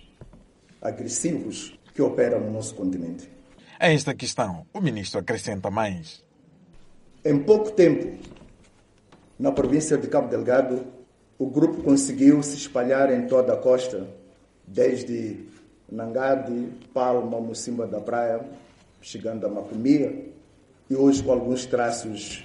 [SPEAKER 19] agressivos que opera no nosso continente.
[SPEAKER 18] A esta questão, o ministro acrescenta mais.
[SPEAKER 19] Em pouco tempo, na província de Cabo Delgado, o grupo conseguiu se espalhar em toda a costa, desde Nangade, Palma, Mocimboa da Praia, chegando a Macomia, e hoje com alguns traços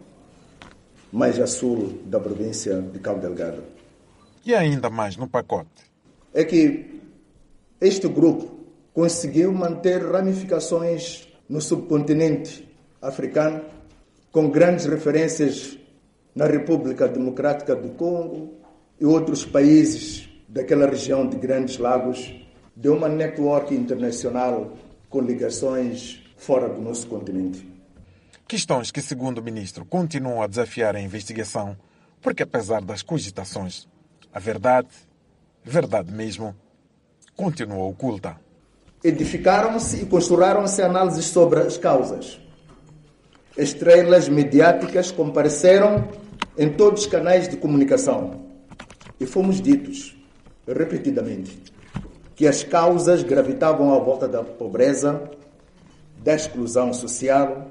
[SPEAKER 19] mais a sul da província de Cabo Delgado.
[SPEAKER 18] E ainda mais no pacote.
[SPEAKER 19] É que este grupo conseguiu manter ramificações no subcontinente africano, com grandes referências na República Democrática do Congo e outros países daquela região de Grandes Lagos, de uma network internacional com ligações fora do nosso continente.
[SPEAKER 18] Questões que, segundo o ministro, continuam a desafiar a investigação, porque apesar das cogitações, a verdade mesmo, continua oculta.
[SPEAKER 19] Edificaram-se e construíram-se análises sobre as causas. Estrelas mediáticas compareceram em todos os canais de comunicação e fomos ditos, repetidamente, que as causas gravitavam à volta da pobreza, da exclusão social,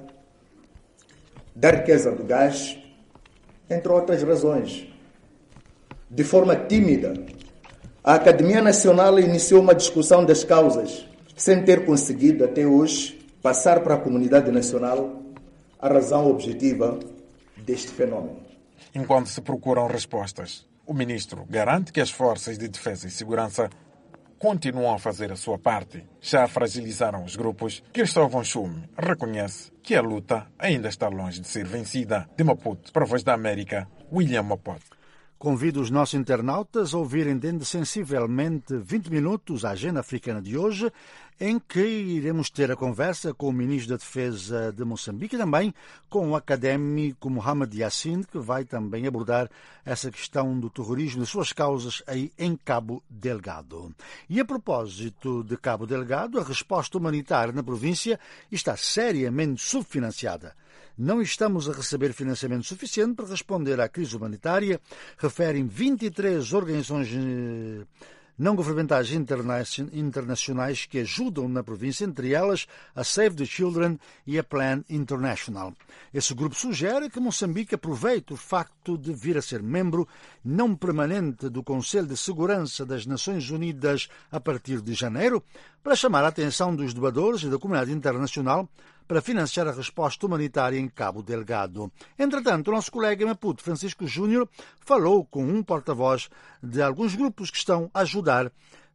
[SPEAKER 19] da riqueza do gás, entre outras razões. De forma tímida, a Academia Nacional iniciou uma discussão das causas, sem ter conseguido até hoje passar para a comunidade nacional a razão objetiva deste fenômeno.
[SPEAKER 18] Enquanto se procuram respostas, o ministro garante que as forças de defesa e segurança continuam a fazer a sua parte. Já fragilizaram os grupos. Cristóvão Chume reconhece que a luta ainda está longe de ser vencida. De Maputo, para a Voz da América, William Maputo.
[SPEAKER 2] Convido os nossos internautas a ouvirem dentro de sensivelmente 20 minutos a agenda africana de hoje, em que iremos ter a conversa com o ministro da Defesa de Moçambique e também com o académico Mohamed Yassin, que vai também abordar essa questão do terrorismo e das suas causas aí em Cabo Delgado. E a propósito de Cabo Delgado, a resposta humanitária na província está seriamente subfinanciada. Não estamos a receber financiamento suficiente para responder à crise humanitária, referem 23 organizações não governamentais internacionais que ajudam na província, entre elas a Save the Children e a Plan International. Esse grupo sugere que Moçambique aproveite o facto de vir a ser membro não permanente do Conselho de Segurança das Nações Unidas a partir de janeiro, para chamar a atenção dos doadores e da comunidade internacional para financiar a resposta humanitária em Cabo Delgado. Entretanto, o nosso colega em Maputo, Francisco Júnior, falou com um porta-voz de alguns grupos que estão a ajudar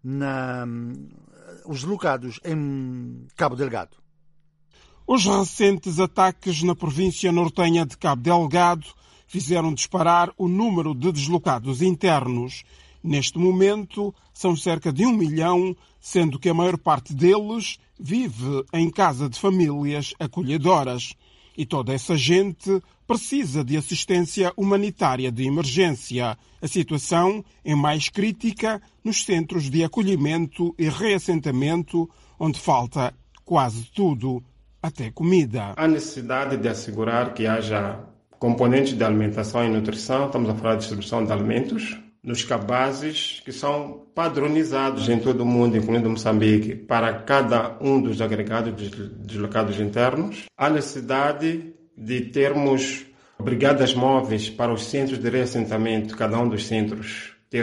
[SPEAKER 2] os deslocados em Cabo Delgado.
[SPEAKER 3] Os recentes ataques na província nortenha de Cabo Delgado fizeram disparar o número de deslocados internos. Neste momento, são cerca de 1 milhão, sendo que a maior parte deles vive em casa de famílias acolhedoras. E toda essa gente precisa de assistência humanitária de emergência. A situação é mais crítica nos centros de acolhimento e reassentamento, onde falta quase tudo, até comida.
[SPEAKER 7] Há necessidade de assegurar que haja componentes de alimentação e nutrição. Estamos a falar de distribuição de alimentos nos cabazes que são padronizados em todo o mundo, incluindo Moçambique, para cada um dos agregados deslocados internos. Há necessidade de termos brigadas móveis para os centros de reassentamento, cada um dos centros, ter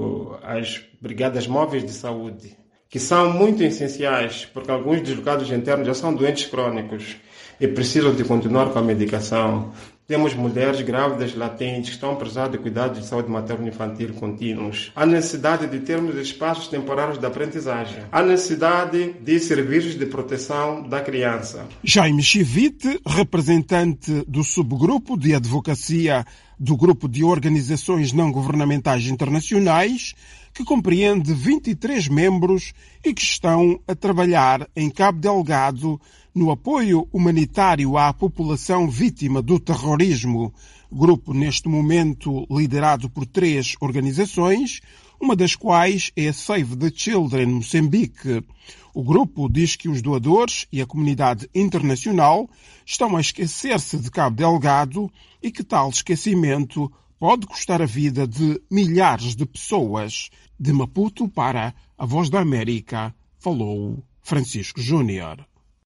[SPEAKER 7] as brigadas móveis de saúde, que são muito essenciais, porque alguns deslocados internos já são doentes crônicos e precisam de continuar com a medicação. Temos mulheres grávidas latentes que estão a precisar de cuidados de saúde materno-infantil contínuos. Há necessidade de termos espaços temporários de aprendizagem. Há necessidade de serviços de proteção da criança.
[SPEAKER 3] Jaime Chivite, representante do subgrupo de advocacia do Grupo de Organizações Não Governamentais Internacionais, que compreende 23 membros e que estão a trabalhar em Cabo Delgado no apoio humanitário à população vítima do terrorismo. Grupo, neste momento, liderado por 3 organizações, uma das quais é a Save the Children Moçambique. O grupo diz que os doadores e a comunidade internacional estão a esquecer-se de Cabo Delgado e que tal esquecimento pode custar a vida de milhares de pessoas. De Maputo para a Voz da América, falou Francisco Júnior.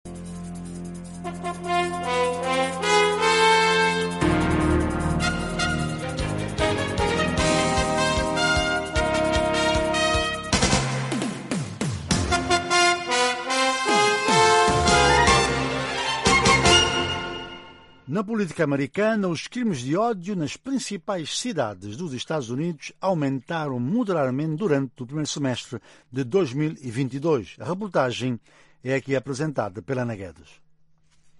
[SPEAKER 2] Na política americana, os crimes de ódio nas principais cidades dos Estados Unidos aumentaram moderadamente durante o primeiro semestre de 2022. A reportagem é aqui apresentada pela Ana Guedes.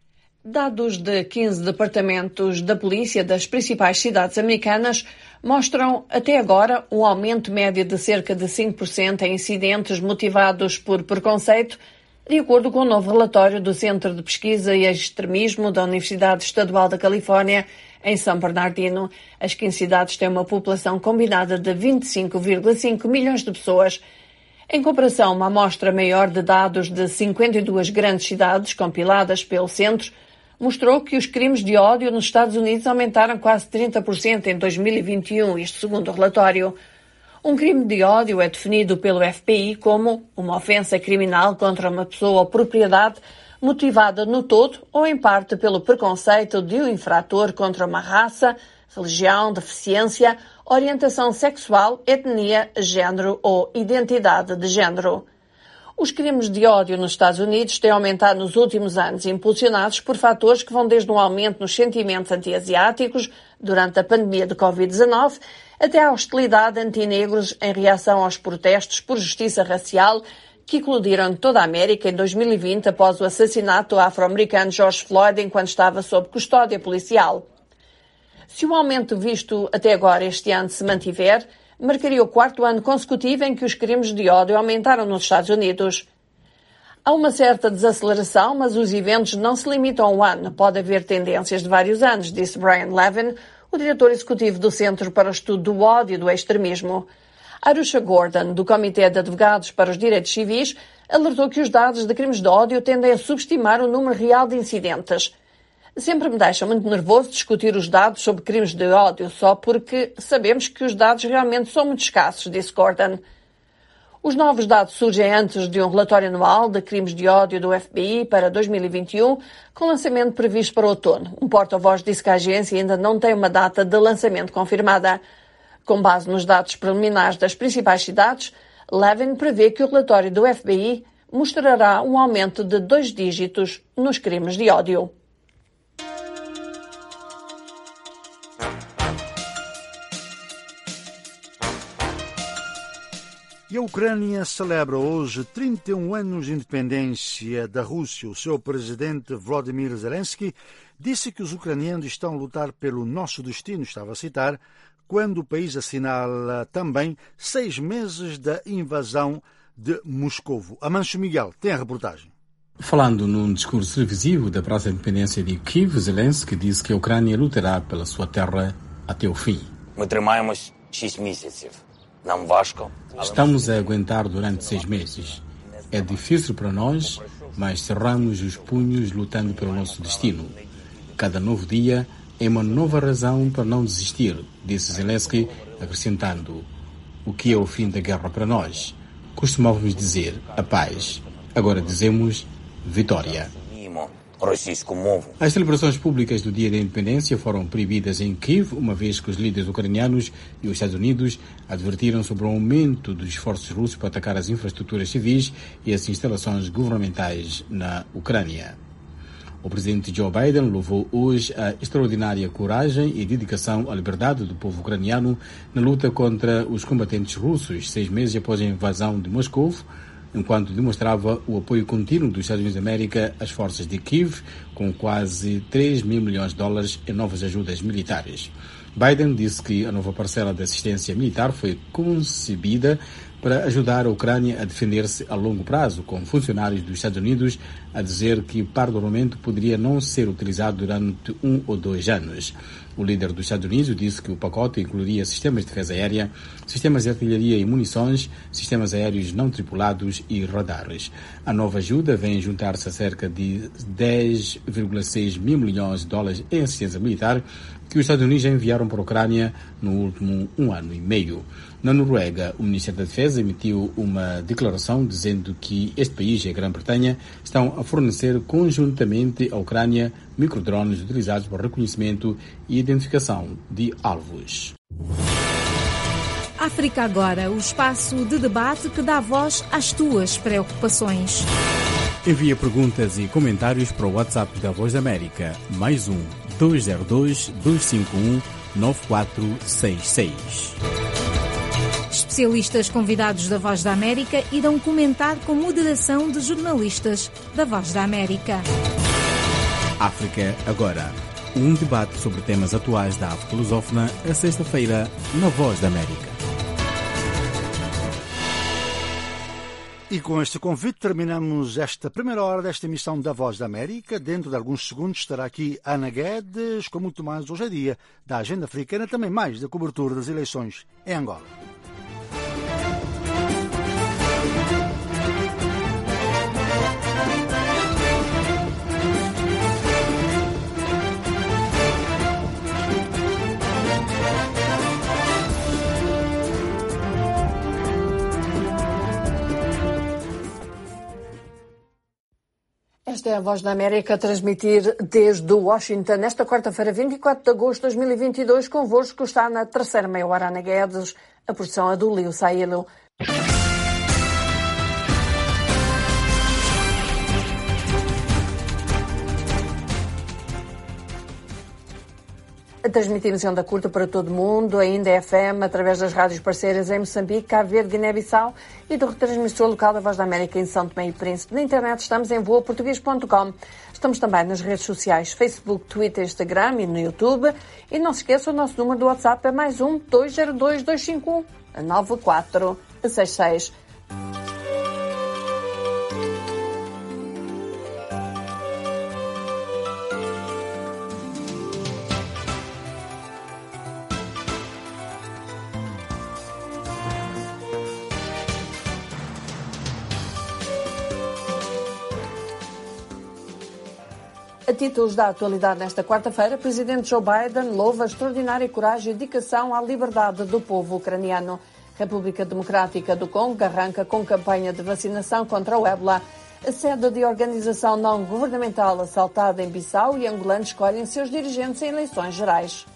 [SPEAKER 11] Dados de 15 departamentos da polícia das principais cidades americanas mostram, até agora, um aumento médio de cerca de 5% em incidentes motivados por preconceito, de acordo com o novo relatório do Centro de Pesquisa e Extremismo da Universidade Estadual da Califórnia, em São Bernardino. As 15 cidades têm uma população combinada de 25,5 milhões de pessoas. Em comparação, uma amostra maior de dados de 52 grandes cidades, compiladas pelo Centro, mostrou que os crimes de ódio nos Estados Unidos aumentaram quase 30% em 2021, isto segundo o relatório. Um crime de ódio é definido pelo FBI como uma ofensa criminal contra uma pessoa ou propriedade motivada no todo ou em parte pelo preconceito de um infrator contra uma raça, religião, deficiência, orientação sexual, etnia, género ou identidade de género. Os crimes de ódio nos Estados Unidos têm aumentado nos últimos anos, impulsionados por fatores que vão desde um aumento nos sentimentos anti-asiáticos durante a pandemia de Covid-19 até à hostilidade anti-negros em reação aos protestos por justiça racial que eclodiram em toda a América em 2020 após o assassinato afro-americano George Floyd enquanto estava sob custódia policial. Se o aumento visto até agora este ano se mantiver, marcaria o 4º ano consecutivo em que os crimes de ódio aumentaram nos Estados Unidos. Há uma certa desaceleração, mas os eventos não se limitam a um ano. Pode haver tendências de vários anos, disse Brian Levin, o diretor executivo do Centro para o Estudo do Ódio e do Extremismo. Arusha Gordon, do Comitê de Advogados para os Direitos Civis, alertou que os dados de crimes de ódio tendem a subestimar o número real de incidentes. Sempre me deixa muito nervoso discutir os dados sobre crimes de ódio, só porque sabemos que os dados realmente são muito escassos, disse Gordon. Os novos dados surgem antes de um relatório anual de crimes de ódio do FBI para 2021, com lançamento previsto para outono. Um porta-voz disse que a agência ainda não tem uma data de lançamento confirmada. Com base nos dados preliminares das principais cidades, Levin prevê que o relatório do FBI mostrará um aumento de 2 dígitos nos crimes de ódio.
[SPEAKER 2] E a Ucrânia celebra hoje 31 anos de independência da Rússia. O seu presidente Volodymyr Zelensky disse que os ucranianos estão a lutar pelo nosso destino, estava a citar, quando o país assinala também 6 meses da invasão de Moscovo. Amancio Miguel tem a reportagem.
[SPEAKER 27] Falando num discurso televisivo da Praça da Independência de Kiev, Zelensky disse que a Ucrânia lutará pela sua terra até o fim. Estamos a aguentar durante 6 meses. É difícil para nós, mas cerramos os punhos lutando pelo nosso destino. Cada novo dia é uma nova razão para não desistir, disse Zelensky, acrescentando: o que é o fim da guerra para nós? Costumávamos dizer a paz. Agora dizemos vitória. As celebrações públicas do Dia da Independência foram proibidas em Kiev, uma vez que os líderes ucranianos e os Estados Unidos advertiram sobre o aumento dos esforços russos para atacar as infraestruturas civis e as instalações governamentais na Ucrânia. O presidente Joe Biden louvou hoje a extraordinária coragem e dedicação à liberdade do povo ucraniano na luta contra os combatentes russos, 6 meses após a invasão de Moscou, enquanto demonstrava o apoio contínuo dos Estados Unidos da América às forças de Kiev, com quase 3 mil milhões de dólares em novas ajudas militares. Biden disse que a nova parcela de assistência militar foi concebida para ajudar a Ucrânia a defender-se a longo prazo, com funcionários dos Estados Unidos a dizer que parte do armamento poderia não ser utilizado durante 1 ou 2 anos. O líder dos Estados Unidos disse que o pacote incluiria sistemas de defesa aérea, sistemas de artilharia e munições, sistemas aéreos não tripulados e radares. A nova ajuda vem juntar-se a cerca de 10,6 mil milhões de dólares em assistência militar que os Estados Unidos já enviaram para a Ucrânia no último 1 ano e meio. Na Noruega, o Ministério da Defesa emitiu uma declaração dizendo que este país e a Grã-Bretanha estão a fornecer conjuntamente à Ucrânia microdrones utilizados para reconhecimento e identificação de alvos.
[SPEAKER 26] África Agora, o espaço de debate que dá voz às tuas preocupações.
[SPEAKER 27] Envia perguntas e comentários para o WhatsApp da Voz da América, +1 202 251 9466.
[SPEAKER 26] Especialistas convidados da Voz da América irão comentar com moderação de jornalistas da Voz da América.
[SPEAKER 27] África Agora. Um debate sobre temas atuais da África lusófona, a sexta-feira, na Voz da América.
[SPEAKER 2] E com este convite terminamos esta primeira hora desta emissão da Voz da América. Dentro de alguns segundos estará aqui Ana Guedes com muito mais hoje é dia da agenda africana, também mais da cobertura das eleições em Angola.
[SPEAKER 11] Esta é a Voz da América a transmitir desde Washington. Nesta quarta-feira, 24 de agosto de 2022, convosco está na terceira meia hora Ana Guedes, a produção é do Leo Sailo. Transmitimos em onda curta para todo o mundo, ainda é FM, através das rádios parceiras em Moçambique, Cabo Verde, Guiné-Bissau e do retransmissor local da Voz da América em São Tomé e Príncipe. Na internet estamos em voaportuguês.com. Estamos também nas redes sociais, Facebook, Twitter, Instagram e no YouTube. E não se esqueça, o nosso número do WhatsApp é mais 1-202-251-9466. A títulos da atualidade nesta quarta-feira, o presidente Joe Biden louva a extraordinária coragem e dedicação à liberdade do povo ucraniano. República Democrática do Congo arranca com campanha de vacinação contra o ébola. A sede de organização não governamental assaltada em Bissau e angolanos escolhem seus dirigentes em eleições gerais.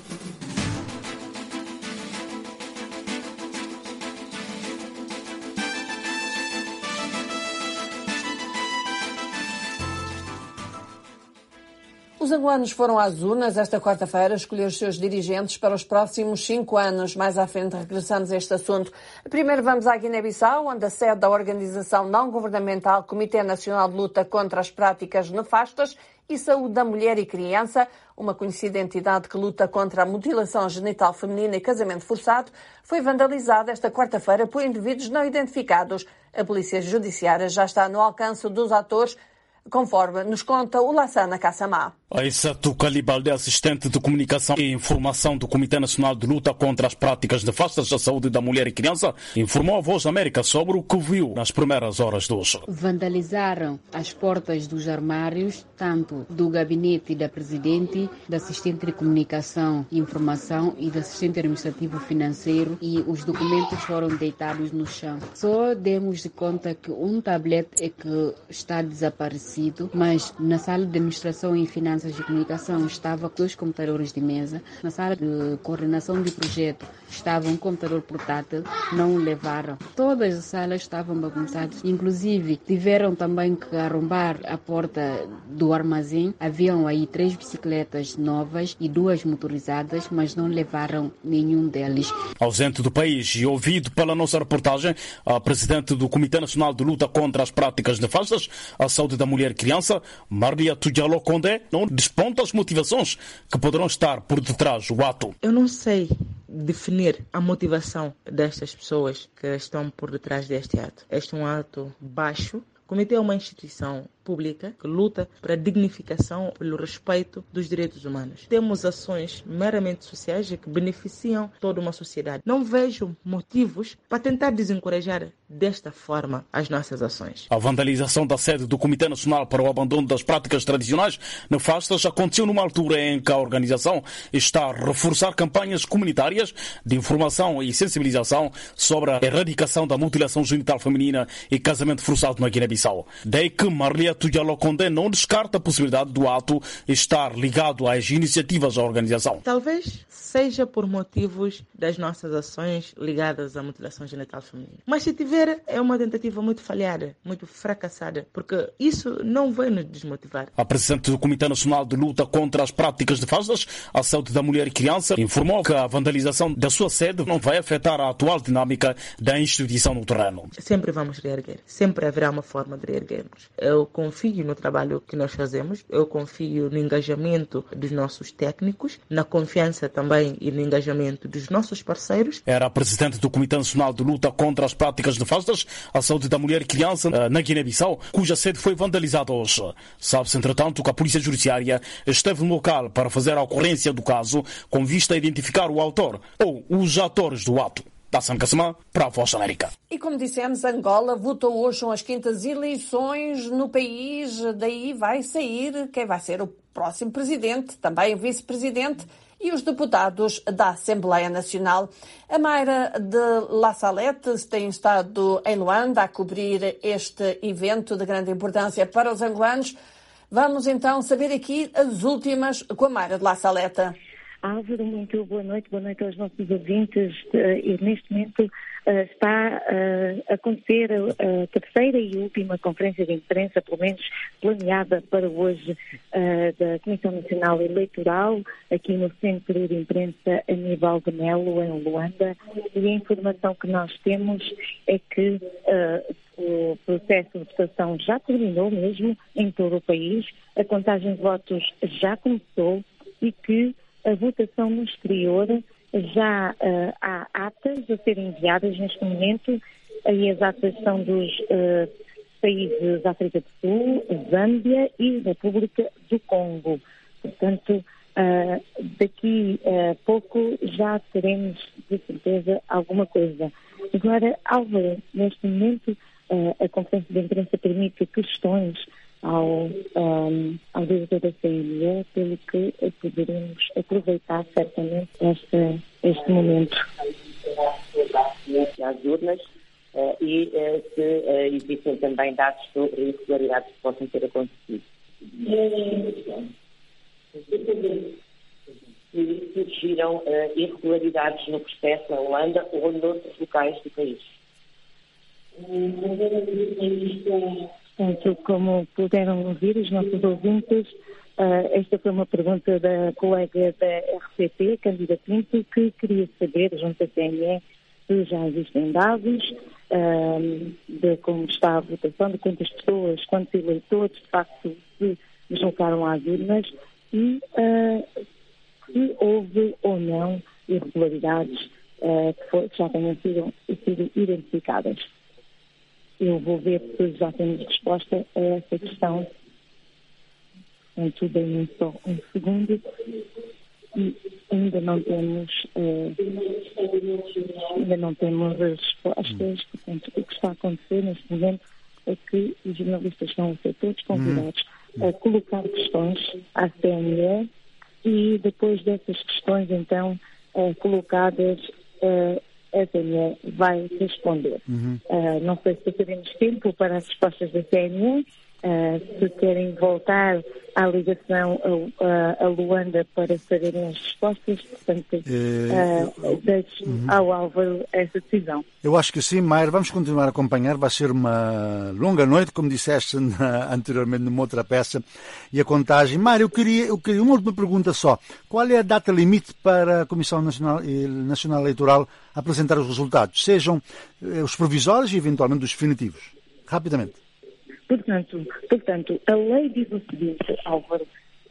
[SPEAKER 11] Os angolanos foram às urnas esta quarta-feira escolher os seus dirigentes para os próximos 5 anos. Mais à frente regressamos a este assunto. Primeiro vamos à Guiné-Bissau, onde a sede da organização não-governamental Comitê Nacional de Luta contra as Práticas Nefastas e Saúde da Mulher e Criança, uma conhecida entidade que luta contra a mutilação genital feminina e casamento forçado, foi vandalizada esta quarta-feira por indivíduos não identificados. A Polícia Judiciária já está no alcance dos atores, conforme nos conta o Lassana Kassamá.
[SPEAKER 15] Aissatou Calibalde, assistente de comunicação e informação do Comitê Nacional de Luta contra as Práticas Nefastas da Saúde da Mulher e Criança, informou a Voz da América sobre o que viu nas primeiras horas de hoje.
[SPEAKER 16] Vandalizaram as portas dos armários, tanto do gabinete da Presidente, da assistente de comunicação e informação e da assistente administrativo financeiro, e os documentos foram deitados no chão. Só demos de conta que um tablet é que está desaparecido, mas na sala de administração e finanças de comunicação estava 2 computadores de mesa, na sala de coordenação de projeto estava um computador portátil, não o levaram. Todas as salas estavam bagunçadas, inclusive tiveram também que arrombar a porta do armazém. Haviam aí 3 bicicletas novas e 2 motorizadas, mas não levaram nenhum deles.
[SPEAKER 15] Ausente do país e ouvido pela nossa reportagem, a presidente do Comitê Nacional de Luta contra as Práticas Nefastas à Saúde da Mulher e Criança, Maria Tudjalo Condé, não desponta as motivações que poderão estar por detrás do ato.
[SPEAKER 17] Eu não sei definir a motivação destas pessoas que estão por detrás deste ato. Este é um ato baixo. O Comitê é uma instituição pública que luta para a dignificação, pelo respeito dos direitos humanos. Temos ações meramente sociais que beneficiam toda uma sociedade. Não vejo motivos para tentar desencorajar desta forma as nossas ações.
[SPEAKER 15] A vandalização da sede do Comitê Nacional para o Abandono das Práticas Tradicionais Nefastas aconteceu numa altura em que a organização está a reforçar campanhas comunitárias de informação e sensibilização sobre a erradicação da mutilação genital feminina e casamento forçado na Guiné-Bissau. Daí que Maria Tudjalo Condé não descarta a possibilidade do ato estar ligado às iniciativas da organização.
[SPEAKER 17] Talvez seja por motivos das nossas ações ligadas à mutilação genital feminina. Mas se tiver ver, é uma tentativa muito falhada, muito fracassada, porque isso não vai nos desmotivar.
[SPEAKER 15] A presidente do Comitê Nacional de Luta contra as Práticas de Fasdas, a Saúde da Mulher e Criança, informou que a vandalização da sua sede não vai afetar a atual dinâmica da instituição no terreno.
[SPEAKER 17] Sempre vamos reerguer, sempre haverá uma forma de reerguermos. Eu confio no trabalho que nós fazemos, eu confio no engajamento dos nossos técnicos, na confiança também e no engajamento dos nossos parceiros.
[SPEAKER 15] Era a presidente do Comitê Nacional de Luta contra as Práticas de Fasdas, a Saúde da Mulher e Criança, na Guiné-Bissau, cuja sede foi vandalizada hoje. Sabe-se, entretanto, que a Polícia Judiciária esteve no local para fazer a ocorrência do caso, com vista a identificar o autor ou os atores do ato. Tassan Kassamã, para a Voz da América.
[SPEAKER 11] E como dissemos, Angola votou hoje, são as 5ª eleições no país, daí vai sair quem vai ser o próximo presidente, também o vice-presidente e os deputados da Assembleia Nacional. A Mayra de La Salette tem estado em Luanda a cobrir este evento de grande importância para os angolanos. Vamos então saber aqui as últimas com a Mayra de La Salette.
[SPEAKER 12] Álvaro, muito boa noite aos nossos ouvintes. E neste momento está a acontecer a terceira e última conferência de imprensa, pelo menos planeada para hoje, da Comissão Nacional Eleitoral, aqui no Centro de Imprensa Aníbal de Melo, em Luanda. E a informação que nós temos é que o processo de votação já terminou mesmo em todo o país, a contagem de votos já começou e que a votação no exterior já há atas a serem enviadas neste momento, e as atas são dos países da África do Sul, Zâmbia e República do Congo. Portanto, daqui a pouco já teremos de certeza alguma coisa. Agora, Álvaro, neste momento a conferência de imprensa permite questões ao diretor da CNE, pelo que poderemos aproveitar certamente este momento.
[SPEAKER 13] Às urnas e se existem também dados sobre irregularidades que possam ter acontecido. Se surgiram irregularidades no processo na Holanda ou noutros locais do país.
[SPEAKER 12] Portanto, como puderam ouvir os nossos ouvintes, esta foi uma pergunta da colega da RCP, Cândida Pinto, que queria saber, junto à CNE, se já existem dados de como está a votação, de quantas pessoas, quantos eleitores, de facto, se deslocaram às urnas e se houve ou não irregularidades que já tenham sido identificadas. Eu vou ver se já temos resposta a essa questão. Portanto, dê-me só um segundo. E ainda não temos as respostas. Portanto, o que está a acontecer neste momento é que os jornalistas estão a ser todos convidados a colocar questões à CNE e depois dessas questões, então, colocadas, a CNE vai responder. Não sei se teremos tempo para as respostas da CNE, se querem voltar à ligação a Luanda para saberem as respostas, portanto, deixo ao Álvaro essa decisão.
[SPEAKER 2] Eu acho que sim, Mayra, vamos continuar a acompanhar, vai ser uma longa noite, como disseste anteriormente numa outra peça, e a contagem. Mayra, eu queria uma última pergunta só. Qual é a data limite para a Comissão Nacional Eleitoral apresentar os resultados, sejam os provisórios e eventualmente os definitivos? Rapidamente.
[SPEAKER 12] Portanto, a lei diz o seguinte, Álvaro,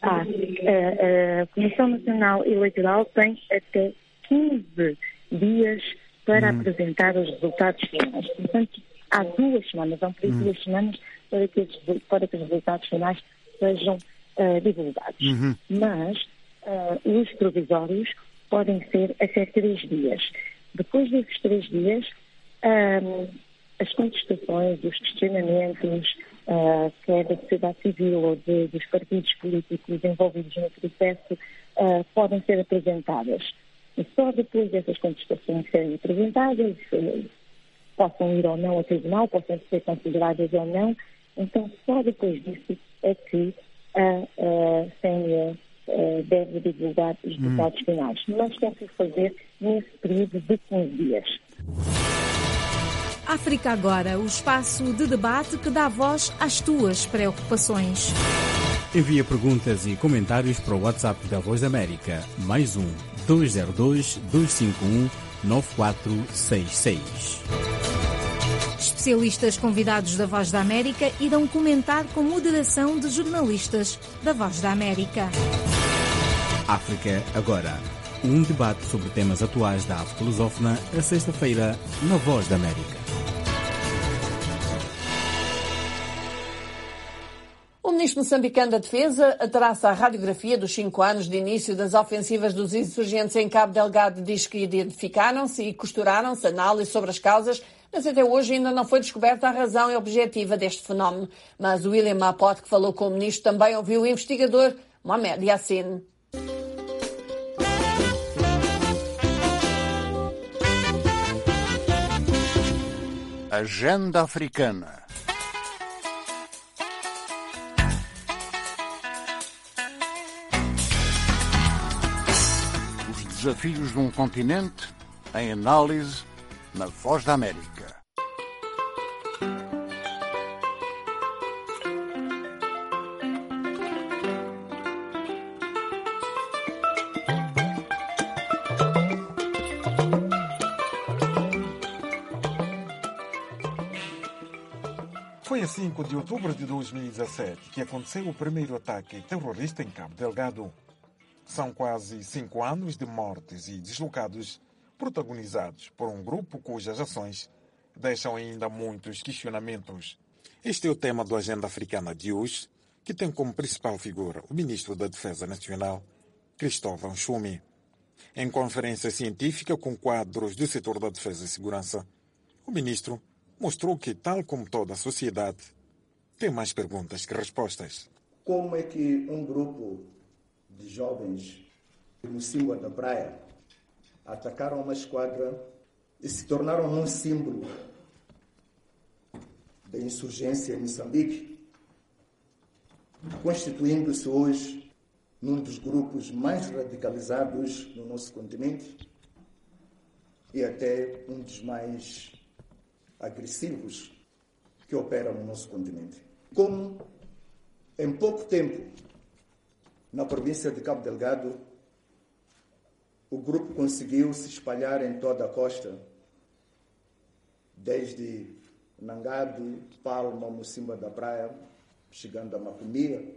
[SPEAKER 12] a Comissão Nacional Eleitoral tem até 15 dias para apresentar os resultados finais. Portanto, há 2 semanas, vão por 2 semanas para que os resultados finais sejam divulgados. Mas os provisórios podem ser até 3 dias. Depois desses 3 dias, as contestações, os questionamentos, quer da sociedade civil ou dos partidos políticos envolvidos no processo, podem ser apresentadas. E só depois dessas contestações serem apresentadas, possam ir ou não ao tribunal, possam ser consideradas ou não, então só depois disso é que a CNE deve divulgar os resultados finais. Mas tem que fazer nesse período de 15 dias.
[SPEAKER 26] África Agora, o espaço de debate que dá voz às tuas preocupações.
[SPEAKER 27] Envia perguntas e comentários para o WhatsApp da Voz da América, +1 202 251 9466.
[SPEAKER 26] Especialistas convidados da Voz da América irão comentar com moderação de jornalistas da Voz da América.
[SPEAKER 27] África Agora, um debate sobre temas atuais da África lusófona, a sexta-feira, na Voz da América.
[SPEAKER 11] O ministro moçambicano da Defesa traça a radiografia dos 5 anos de início das ofensivas dos insurgentes em Cabo Delgado. Diz que identificaram-se e costuraram-se análise sobre as causas, mas até hoje ainda não foi descoberta a razão e objetiva deste fenómeno. Mas o William Mapote, que falou com o ministro, também ouviu o investigador Mohamed Yassin.
[SPEAKER 2] Agenda Africana. Os desafios de um continente em análise na Voz da América.
[SPEAKER 18] Foi a 5 de outubro de 2017 que aconteceu o primeiro ataque terrorista em Cabo Delgado. São quase 5 anos de mortes e deslocados protagonizados por um grupo cujas ações deixam ainda muitos questionamentos. Este é o tema do Agenda Africana de hoje, que tem como principal figura o Ministro da Defesa Nacional, Cristóvão Nchumi. Em conferência científica com quadros do setor da defesa e segurança, o Ministro mostrou que, tal como toda a sociedade, tem mais perguntas que respostas.
[SPEAKER 19] Como é que um grupo de jovens de Mocímboa da Praia atacaram uma esquadra e se tornaram um símbolo da insurgência em Moçambique, constituindo-se hoje num dos grupos mais radicalizados no nosso continente e até um dos mais agressivos que operam no nosso continente. Como, em pouco tempo, na província de Cabo Delgado, o grupo conseguiu se espalhar em toda a costa, desde Nangade, Palma, Mocímboa da Praia, chegando a Macomia,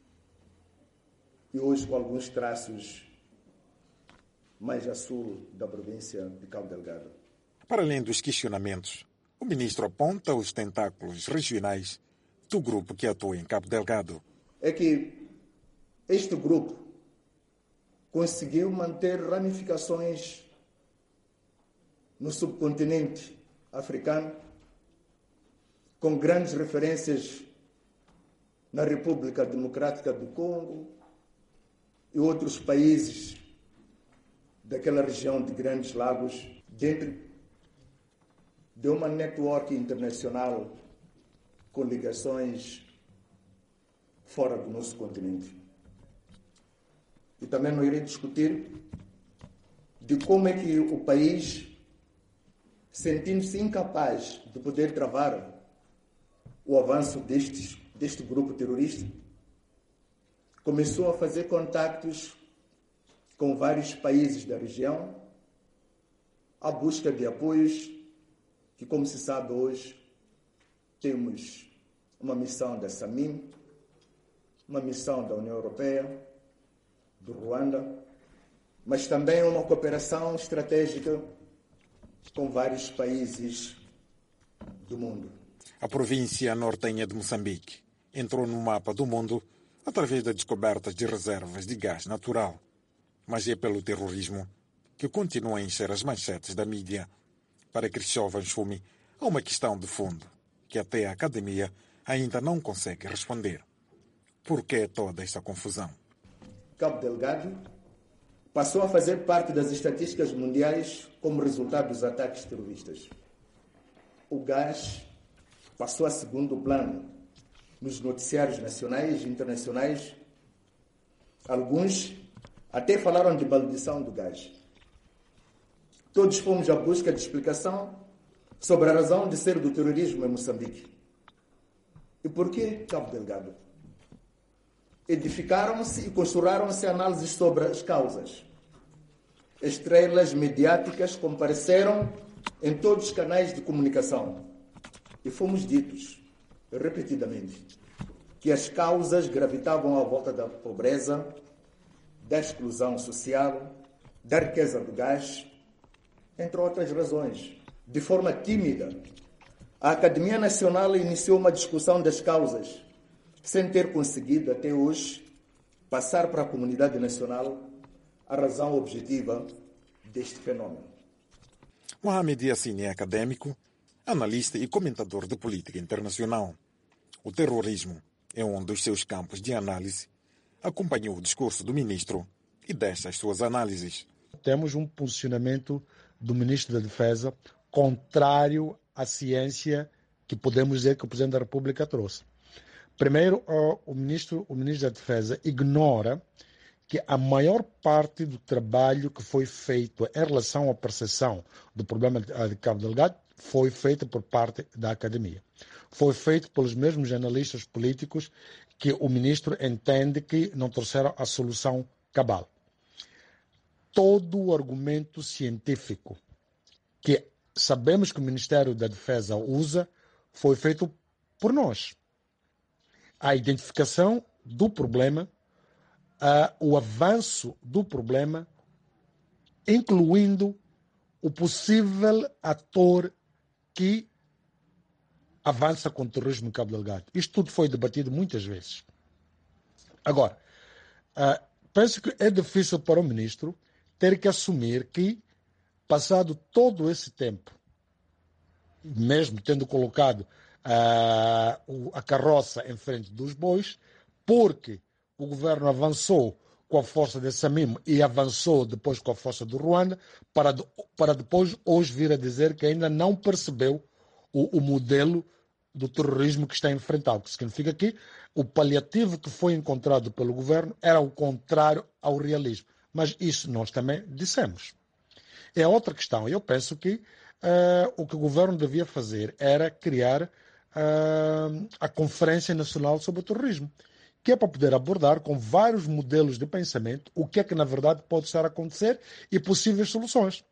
[SPEAKER 19] e hoje com alguns traços mais a sul da província de Cabo Delgado.
[SPEAKER 18] Para além dos questionamentos, o ministro aponta os tentáculos regionais do grupo que atua em Cabo Delgado.
[SPEAKER 19] É que este grupo conseguiu manter ramificações no subcontinente africano, com grandes referências na República Democrática do Congo e outros países daquela região de Grandes Lagos, dentro de uma network internacional com ligações fora do nosso continente. E também não irei discutir de como é que o país, sentindo-se incapaz de poder travar o avanço deste grupo terrorista, começou a fazer contactos com vários países da região à busca de apoios que, como se sabe hoje, temos uma missão da SAMIM, uma missão da União Europeia, do Ruanda, mas também uma cooperação estratégica com vários países do mundo.
[SPEAKER 18] A província nortenha de Moçambique entrou no mapa do mundo através da descoberta de reservas de gás natural, mas é pelo terrorismo que continua a encher as manchetes da mídia. Para Cristóvão Nchumi, há uma questão de fundo que até a academia ainda não consegue responder. Por que toda esta confusão?
[SPEAKER 19] Cabo Delgado passou a fazer parte das estatísticas mundiais como resultado dos ataques terroristas. O gás passou a segundo plano nos noticiários nacionais e internacionais. Alguns até falaram de baldição do gás. Todos fomos à busca de explicação sobre a razão de ser do terrorismo em Moçambique. E por que Cabo Delgado? Edificaram-se e construíram-se análises sobre as causas. Estrelas mediáticas compareceram em todos os canais de comunicação e fomos ditos, repetidamente, que as causas gravitavam à volta da pobreza, da exclusão social, da riqueza do gás, entre outras razões. De forma tímida, a Academia Nacional iniciou uma discussão das causas, sem ter conseguido até hoje passar para a comunidade nacional a razão objetiva deste fenômeno.
[SPEAKER 18] Mohamed Yassine é acadêmico, analista e comentador de política internacional. O terrorismo é um dos seus campos de análise. Acompanhou o discurso do ministro e desta as suas análises.
[SPEAKER 8] Temos um posicionamento do ministro da Defesa contrário à ciência que podemos dizer que o Presidente da República trouxe. Primeiro, o ministro da Defesa ignora que a maior parte do trabalho que foi feito em relação à percepção do problema de Cabo Delgado foi feito por parte da academia. Foi feito pelos mesmos analistas políticos que o ministro entende que não trouxeram a solução cabal. Todo o argumento científico que sabemos que o Ministério da Defesa usa foi feito por nós. A identificação do problema, o avanço do problema, incluindo o possível ator que avança com o terrorismo em Cabo Delgado. Isto tudo foi debatido muitas vezes. Agora, penso que é difícil para o ministro ter que assumir que, passado todo esse tempo, mesmo tendo colocado a carroça em frente dos bois, porque o governo avançou com a força de Samim e avançou depois com a força do Ruanda, para depois hoje vir a dizer que ainda não percebeu o modelo do terrorismo que está enfrentado, que significa que o paliativo que foi encontrado pelo governo era o contrário ao realismo. Mas isso nós também dissemos. É outra questão. Eu penso que o que o governo devia fazer era criar a Conferência Nacional sobre o Terrorismo, que é para poder abordar com vários modelos de pensamento o que é que na verdade pode estar a acontecer e possíveis soluções.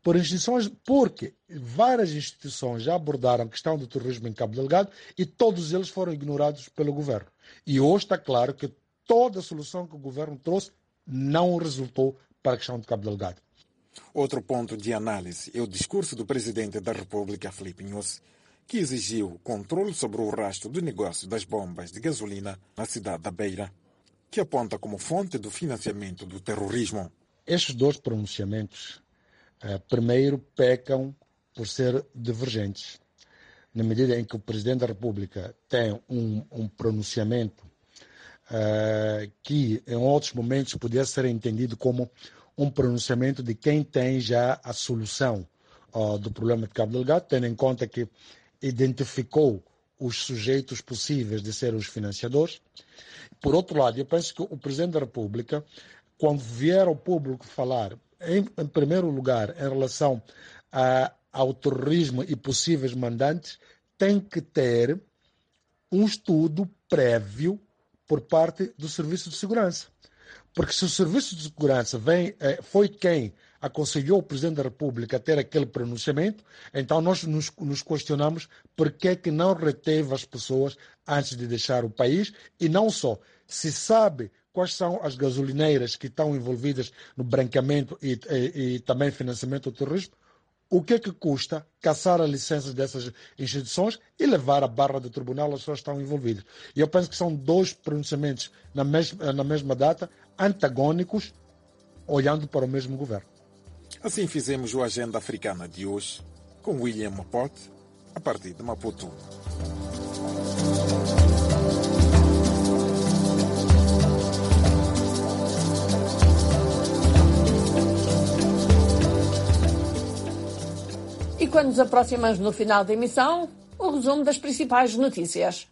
[SPEAKER 8] Porque várias instituições já abordaram a questão do terrorismo em Cabo Delgado e todos eles foram ignorados pelo governo. E hoje está claro que toda a solução que o governo trouxe não resultou para a questão de Cabo Delgado.
[SPEAKER 18] Outro ponto de análise é o discurso do presidente da República, Filipe Nyusi, que exigiu controle sobre o rastro do negócio das bombas de gasolina na cidade da Beira, que aponta como fonte do financiamento do terrorismo.
[SPEAKER 8] Estes dois pronunciamentos, primeiro, pecam por ser divergentes, na medida em que o presidente da República tem um pronunciamento que em outros momentos poderia ser entendido como um pronunciamento de quem tem já a solução do problema de Cabo Delgado, tendo em conta que identificou os sujeitos possíveis de serem os financiadores. Por outro lado, eu penso que o Presidente da República, quando vier ao público falar, em primeiro lugar, em relação ao terrorismo e possíveis mandantes, tem que ter um estudo prévio por parte do Serviço de Segurança. Porque se o Serviço de Segurança foi quem aconselhou o Presidente da República a ter aquele pronunciamento, então nós nos questionamos por que é que não reteve as pessoas antes de deixar o país, e não só, se sabe quais são as gasolineiras que estão envolvidas no branqueamento e também financiamento do terrorismo, o que é que custa caçar a licença dessas instituições e levar à barra do tribunal as pessoas que estão envolvidas. E eu penso que são dois pronunciamentos na mesma data, antagônicos, olhando para o mesmo governo.
[SPEAKER 18] Assim fizemos o Agenda Africana de hoje, com William Mapote, a partir de Maputo.
[SPEAKER 11] E quando nos aproximamos no final da emissão, o resumo das principais notícias.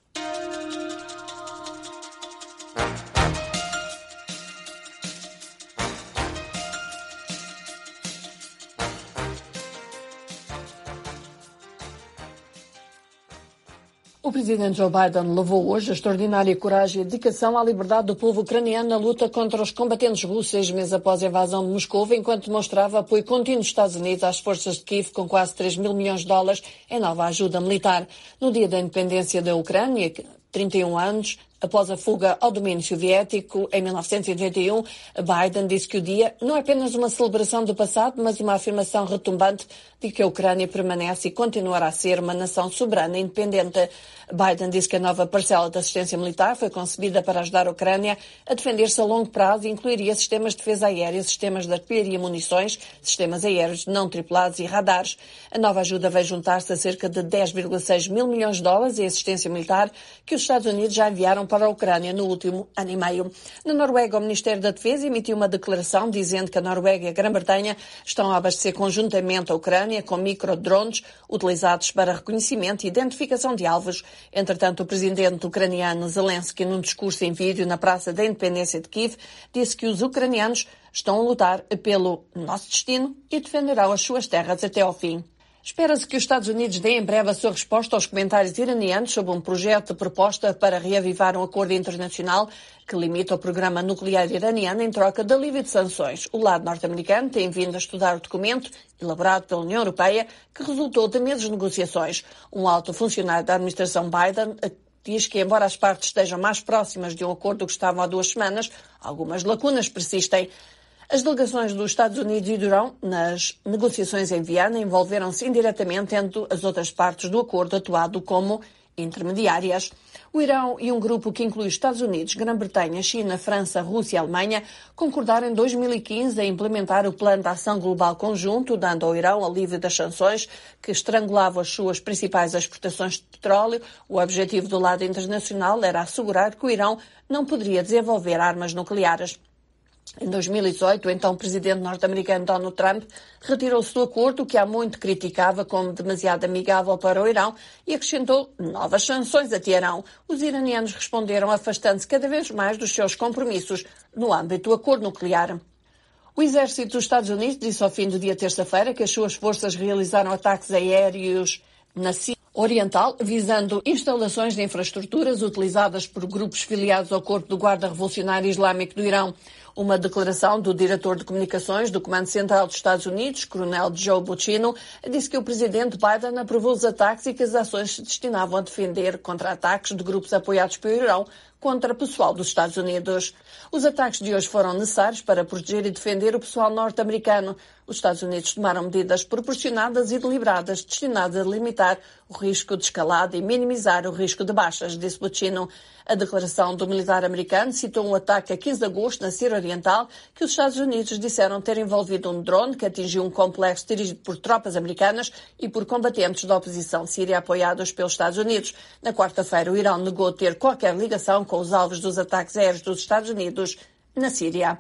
[SPEAKER 11] O presidente Joe Biden louvou hoje a extraordinária coragem e dedicação à liberdade do povo ucraniano na luta contra os combatentes russos 6 meses após a invasão de Moscou, enquanto demonstrava apoio contínuo dos Estados Unidos às forças de Kiev com quase $3 mil milhões em nova ajuda militar. No dia da independência da Ucrânia, 31 anos após a fuga ao domínio soviético em 1991, Biden disse que o dia não é apenas uma celebração do passado, mas uma afirmação retumbante de que a Ucrânia permanece e continuará a ser uma nação soberana e independente. Biden disse que a nova parcela de assistência militar foi concebida para ajudar a Ucrânia a defender-se a longo prazo e incluiria sistemas de defesa aérea, sistemas de artilharia e munições, sistemas aéreos não tripulados e radares. A nova ajuda vai juntar-se a cerca de $10,6 mil milhões em assistência militar que os Estados Unidos já enviaram para a Ucrânia no último ano e meio. Na Noruega, o Ministério da Defesa emitiu uma declaração dizendo que a Noruega e a Grã-Bretanha estão a abastecer conjuntamente a Ucrânia com microdrones utilizados para reconhecimento e identificação de alvos. Entretanto, o presidente ucraniano Zelensky, num discurso em vídeo na Praça da Independência de Kiev, disse que os ucranianos estão a lutar pelo nosso destino e defenderão as suas terras até ao fim. Espera-se que os Estados Unidos deem em breve a sua resposta aos comentários iranianos sobre um projeto de proposta para reavivar um acordo internacional que limita o programa nuclear iraniano em troca de alívio de sanções. O lado norte-americano tem vindo a estudar o documento elaborado pela União Europeia que resultou de meses de negociações. Um alto funcionário da administração Biden diz que, embora as partes estejam mais próximas de um acordo do que estavam há 2 semanas, algumas lacunas persistem. As delegações dos Estados Unidos e do Irão nas negociações em Viena envolveram-se indiretamente, tendo as outras partes do acordo atuado como intermediárias. O Irão e um grupo que inclui os Estados Unidos, Grã-Bretanha, China, França, Rússia e Alemanha concordaram em 2015 a implementar o Plano de Ação Global Conjunto, dando ao Irão alívio das sanções que estrangulavam as suas principais exportações de petróleo. O objetivo do lado internacional era assegurar que o Irão não poderia desenvolver armas nucleares. Em 2018, o então presidente norte-americano Donald Trump retirou-se do acordo, que há muito criticava como demasiado amigável para o Irão, e acrescentou novas sanções a Teherão. Os iranianos responderam afastando-se cada vez mais dos seus compromissos no âmbito do acordo nuclear. O exército dos Estados Unidos disse ao fim do dia terça-feira que as suas forças realizaram ataques aéreos na Síria Oriental, visando instalações de infraestruturas utilizadas por grupos filiados ao Corpo do Guarda Revolucionário Islâmico do Irão. Uma declaração do diretor de comunicações do Comando Central dos Estados Unidos, coronel Joe Buccino, disse que o presidente Biden aprovou os ataques e que as ações se destinavam a defender contra ataques de grupos apoiados pelo Irão contra pessoal dos Estados Unidos. Os ataques de hoje foram necessários para proteger e defender o pessoal norte-americano. Os Estados Unidos tomaram medidas proporcionadas e deliberadas destinadas a limitar o risco de escalada e minimizar o risco de baixas, disse Buccino. A declaração do militar americano citou um ataque a 15 de agosto na Síria Oriental que os Estados Unidos disseram ter envolvido um drone que atingiu um complexo dirigido por tropas americanas e por combatentes da oposição síria apoiados pelos Estados Unidos. Na quarta-feira, o Irão negou ter qualquer ligação com os alvos dos ataques aéreos dos Estados Unidos na Síria.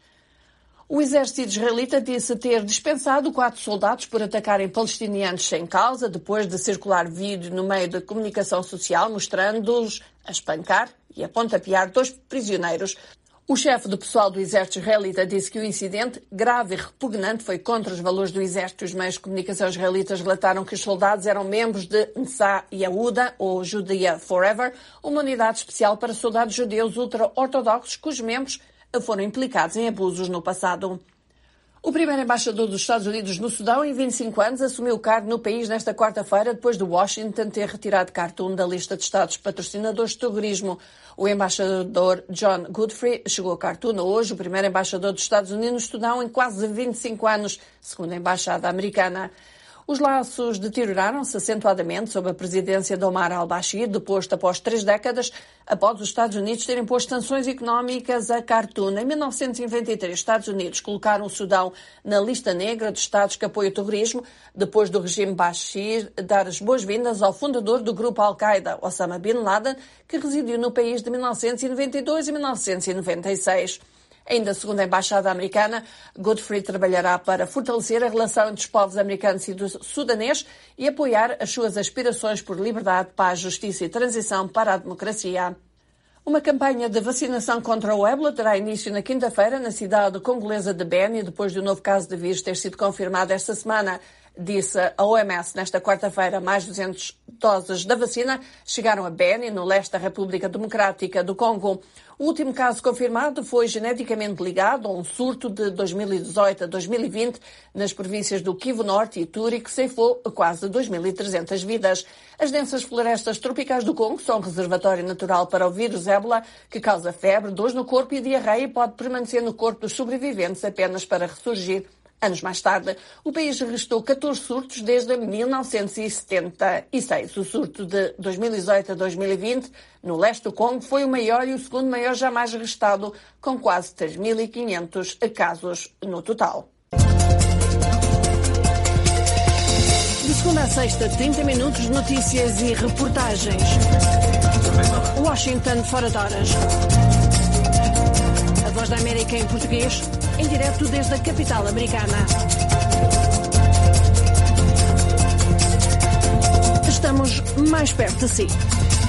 [SPEAKER 11] O exército israelita disse ter dispensado 4 soldados por atacarem palestinianos sem causa, depois de circular vídeo no meio da comunicação social mostrando-os a espancar e a pontapear 2 prisioneiros. O chefe do pessoal do exército israelita disse que o incidente, grave e repugnante, foi contra os valores do exército. Os meios de comunicação israelitas relataram que os soldados eram membros de Nsa Yehuda, ou Judea Forever, uma unidade especial para soldados judeus ultra-ortodoxos cujos membros foram implicados em abusos no passado. O primeiro embaixador dos Estados Unidos no Sudão, em 25 anos, assumiu o cargo no país nesta quarta-feira, depois de Washington ter retirado Khartoum da lista de Estados patrocinadores de terrorismo. O embaixador John Godfrey chegou a Khartoum hoje, o primeiro embaixador dos Estados Unidos no Sudão em quase 25 anos, segundo a embaixada americana. Os laços deterioraram-se acentuadamente sob a presidência de Omar al-Bashir, deposto após 3 décadas, após os Estados Unidos terem posto sanções económicas a Khartoum. Em 1993, os Estados Unidos colocaram o Sudão na lista negra de Estados que apoiam o terrorismo, depois do regime Bashir dar as boas-vindas ao fundador do grupo Al-Qaeda, Osama Bin Laden, que residiu no país de 1992 e 1996. Ainda segundo a embaixada americana, Godfrey trabalhará para fortalecer a relação entre os povos americanos e do sudanês e apoiar as suas aspirações por liberdade, paz, justiça e transição para a democracia. Uma campanha de vacinação contra o ébola terá início na quinta-feira na cidade congolesa de Beni, depois de um novo caso de vírus ter sido confirmado esta semana. disse a OMS nesta quarta-feira. Mais de 200 doses da vacina chegaram a Beni, no leste da República Democrática do Congo. O último caso confirmado foi geneticamente ligado a um surto de 2018 a 2020 nas províncias do Kivu Norte e Ituri, que ceifou quase 2.300 vidas. As densas florestas tropicais do Congo são reservatório natural para o vírus ébola, que causa febre, dores no corpo e diarreia e pode permanecer no corpo dos sobreviventes apenas para ressurgir anos mais tarde. O país registrou 14 surtos desde 1976. O surto de 2018 a 2020, no leste do Congo, foi o maior e o segundo maior jamais registrado, com quase 3.500 casos no total. De segunda a sexta, 30 minutos de notícias e reportagens. Washington, fora de horas. A Voz da América em português, em direto desde a capital americana. Estamos mais perto de si.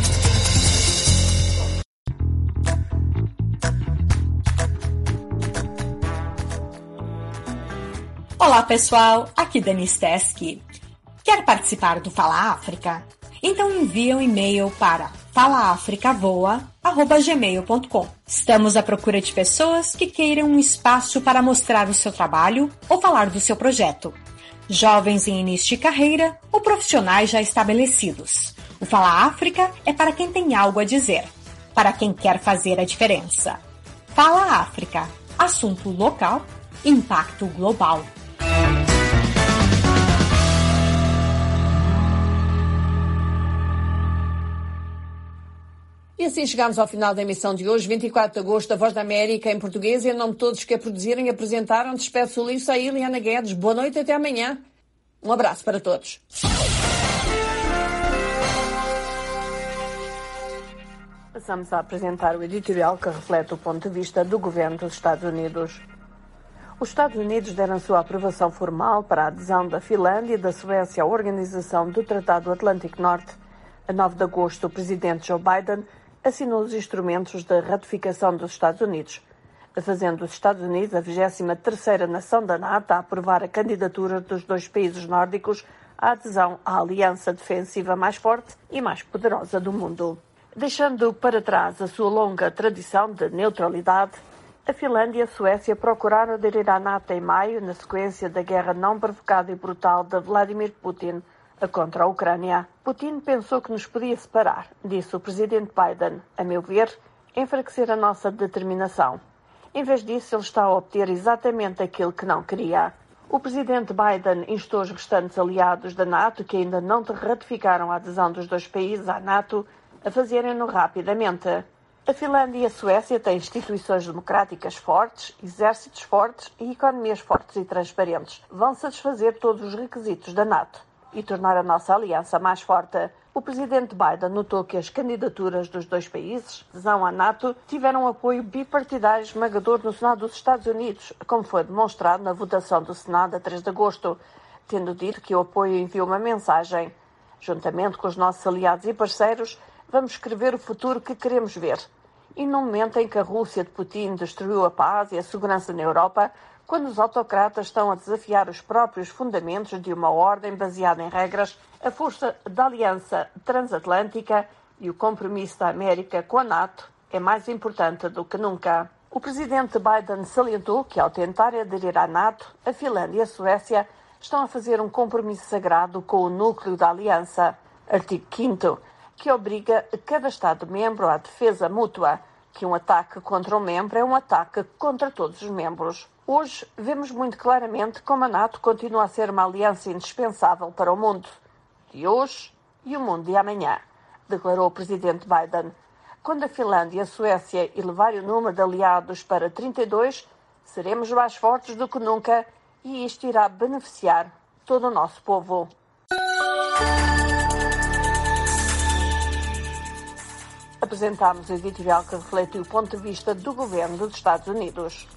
[SPEAKER 1] Olá pessoal, aqui Denise Teske. Quer participar do Fala África? Então envia um e-mail para falaafricavoa@gmail.com. Estamos à procura de pessoas que queiram um espaço para mostrar o seu trabalho ou falar do seu projeto. Jovens em início de carreira ou profissionais já estabelecidos. O Fala África é para quem tem algo a dizer, para quem quer fazer a diferença. Fala África, assunto local, impacto global.
[SPEAKER 11] E assim chegamos ao final da emissão de hoje, 24 de agosto, da Voz da América em português. Em nome de todos que a produziram e apresentaram, despeço o Lissa e Eliana Guedes. Boa noite e até amanhã. Um abraço para todos. Passamos a apresentar o editorial que reflete o ponto de vista do governo dos Estados Unidos. Os Estados Unidos deram sua aprovação formal para a adesão da Finlândia e da Suécia à Organização do Tratado Atlântico Norte. A 9 de agosto, o presidente Joe Biden assinou os instrumentos de ratificação dos Estados Unidos, fazendo os Estados Unidos a 23ª nação da NATO a aprovar a candidatura dos dois países nórdicos à adesão à aliança defensiva mais forte e mais poderosa do mundo. Deixando para trás a sua longa tradição de neutralidade, a Finlândia e a Suécia procuraram aderir à NATO em maio, na sequência da guerra não provocada e brutal de Vladimir Putin contra a Ucrânia. Putin pensou que nos podia separar, disse o presidente Biden. A meu ver, enfraquecer a nossa determinação. Em vez disso, ele está a obter exatamente aquilo que não queria. O presidente Biden instou os restantes aliados da NATO, que ainda não ratificaram a adesão dos dois países à NATO, a fazerem-no rapidamente. A Finlândia e a Suécia têm instituições democráticas fortes, exércitos fortes e economias fortes e transparentes. Vão satisfazer todos os requisitos da NATO e tornar a nossa aliança mais forte. O presidente Biden notou que as candidaturas dos dois países, adesão à NATO, tiveram um apoio bipartidário esmagador no Senado dos Estados Unidos, como foi demonstrado na votação do Senado a 3 de agosto, tendo dito que o apoio enviou uma mensagem. Juntamente com os nossos aliados e parceiros, vamos escrever o futuro que queremos ver. E no momento em que a Rússia de Putin destruiu a paz e a segurança na Europa, quando os autocratas estão a desafiar os próprios fundamentos de uma ordem baseada em regras, a força da aliança transatlântica e o compromisso da América com a NATO é mais importante do que nunca. O presidente Biden salientou que, ao tentar aderir à NATO, a Finlândia e a Suécia estão a fazer um compromisso sagrado com o núcleo da aliança, artigo 5º, que obriga cada Estado-membro à defesa mútua, que um ataque contra um membro é um ataque contra todos os membros. Hoje, vemos muito claramente como a NATO continua a ser uma aliança indispensável para o mundo de hoje e o mundo de amanhã, declarou o presidente Biden. Quando a Finlândia e a Suécia elevarem o número de aliados para 32, seremos mais fortes do que nunca e isto irá beneficiar todo o nosso povo. Apresentámos o editorial que reflete o ponto de vista do governo dos Estados Unidos.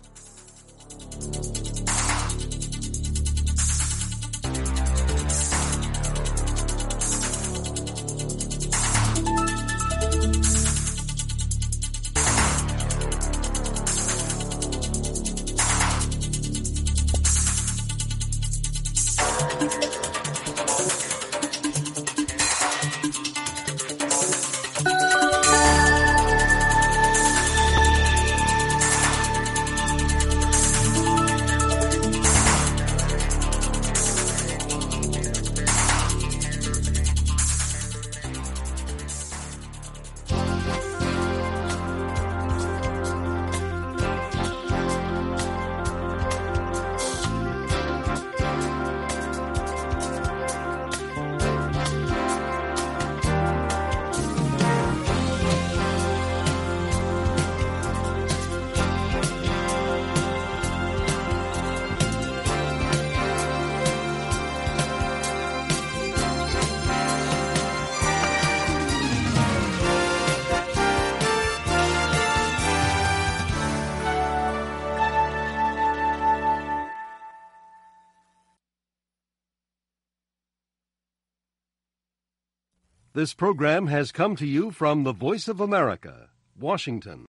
[SPEAKER 9] This program has come to you from the Voice of America, Washington.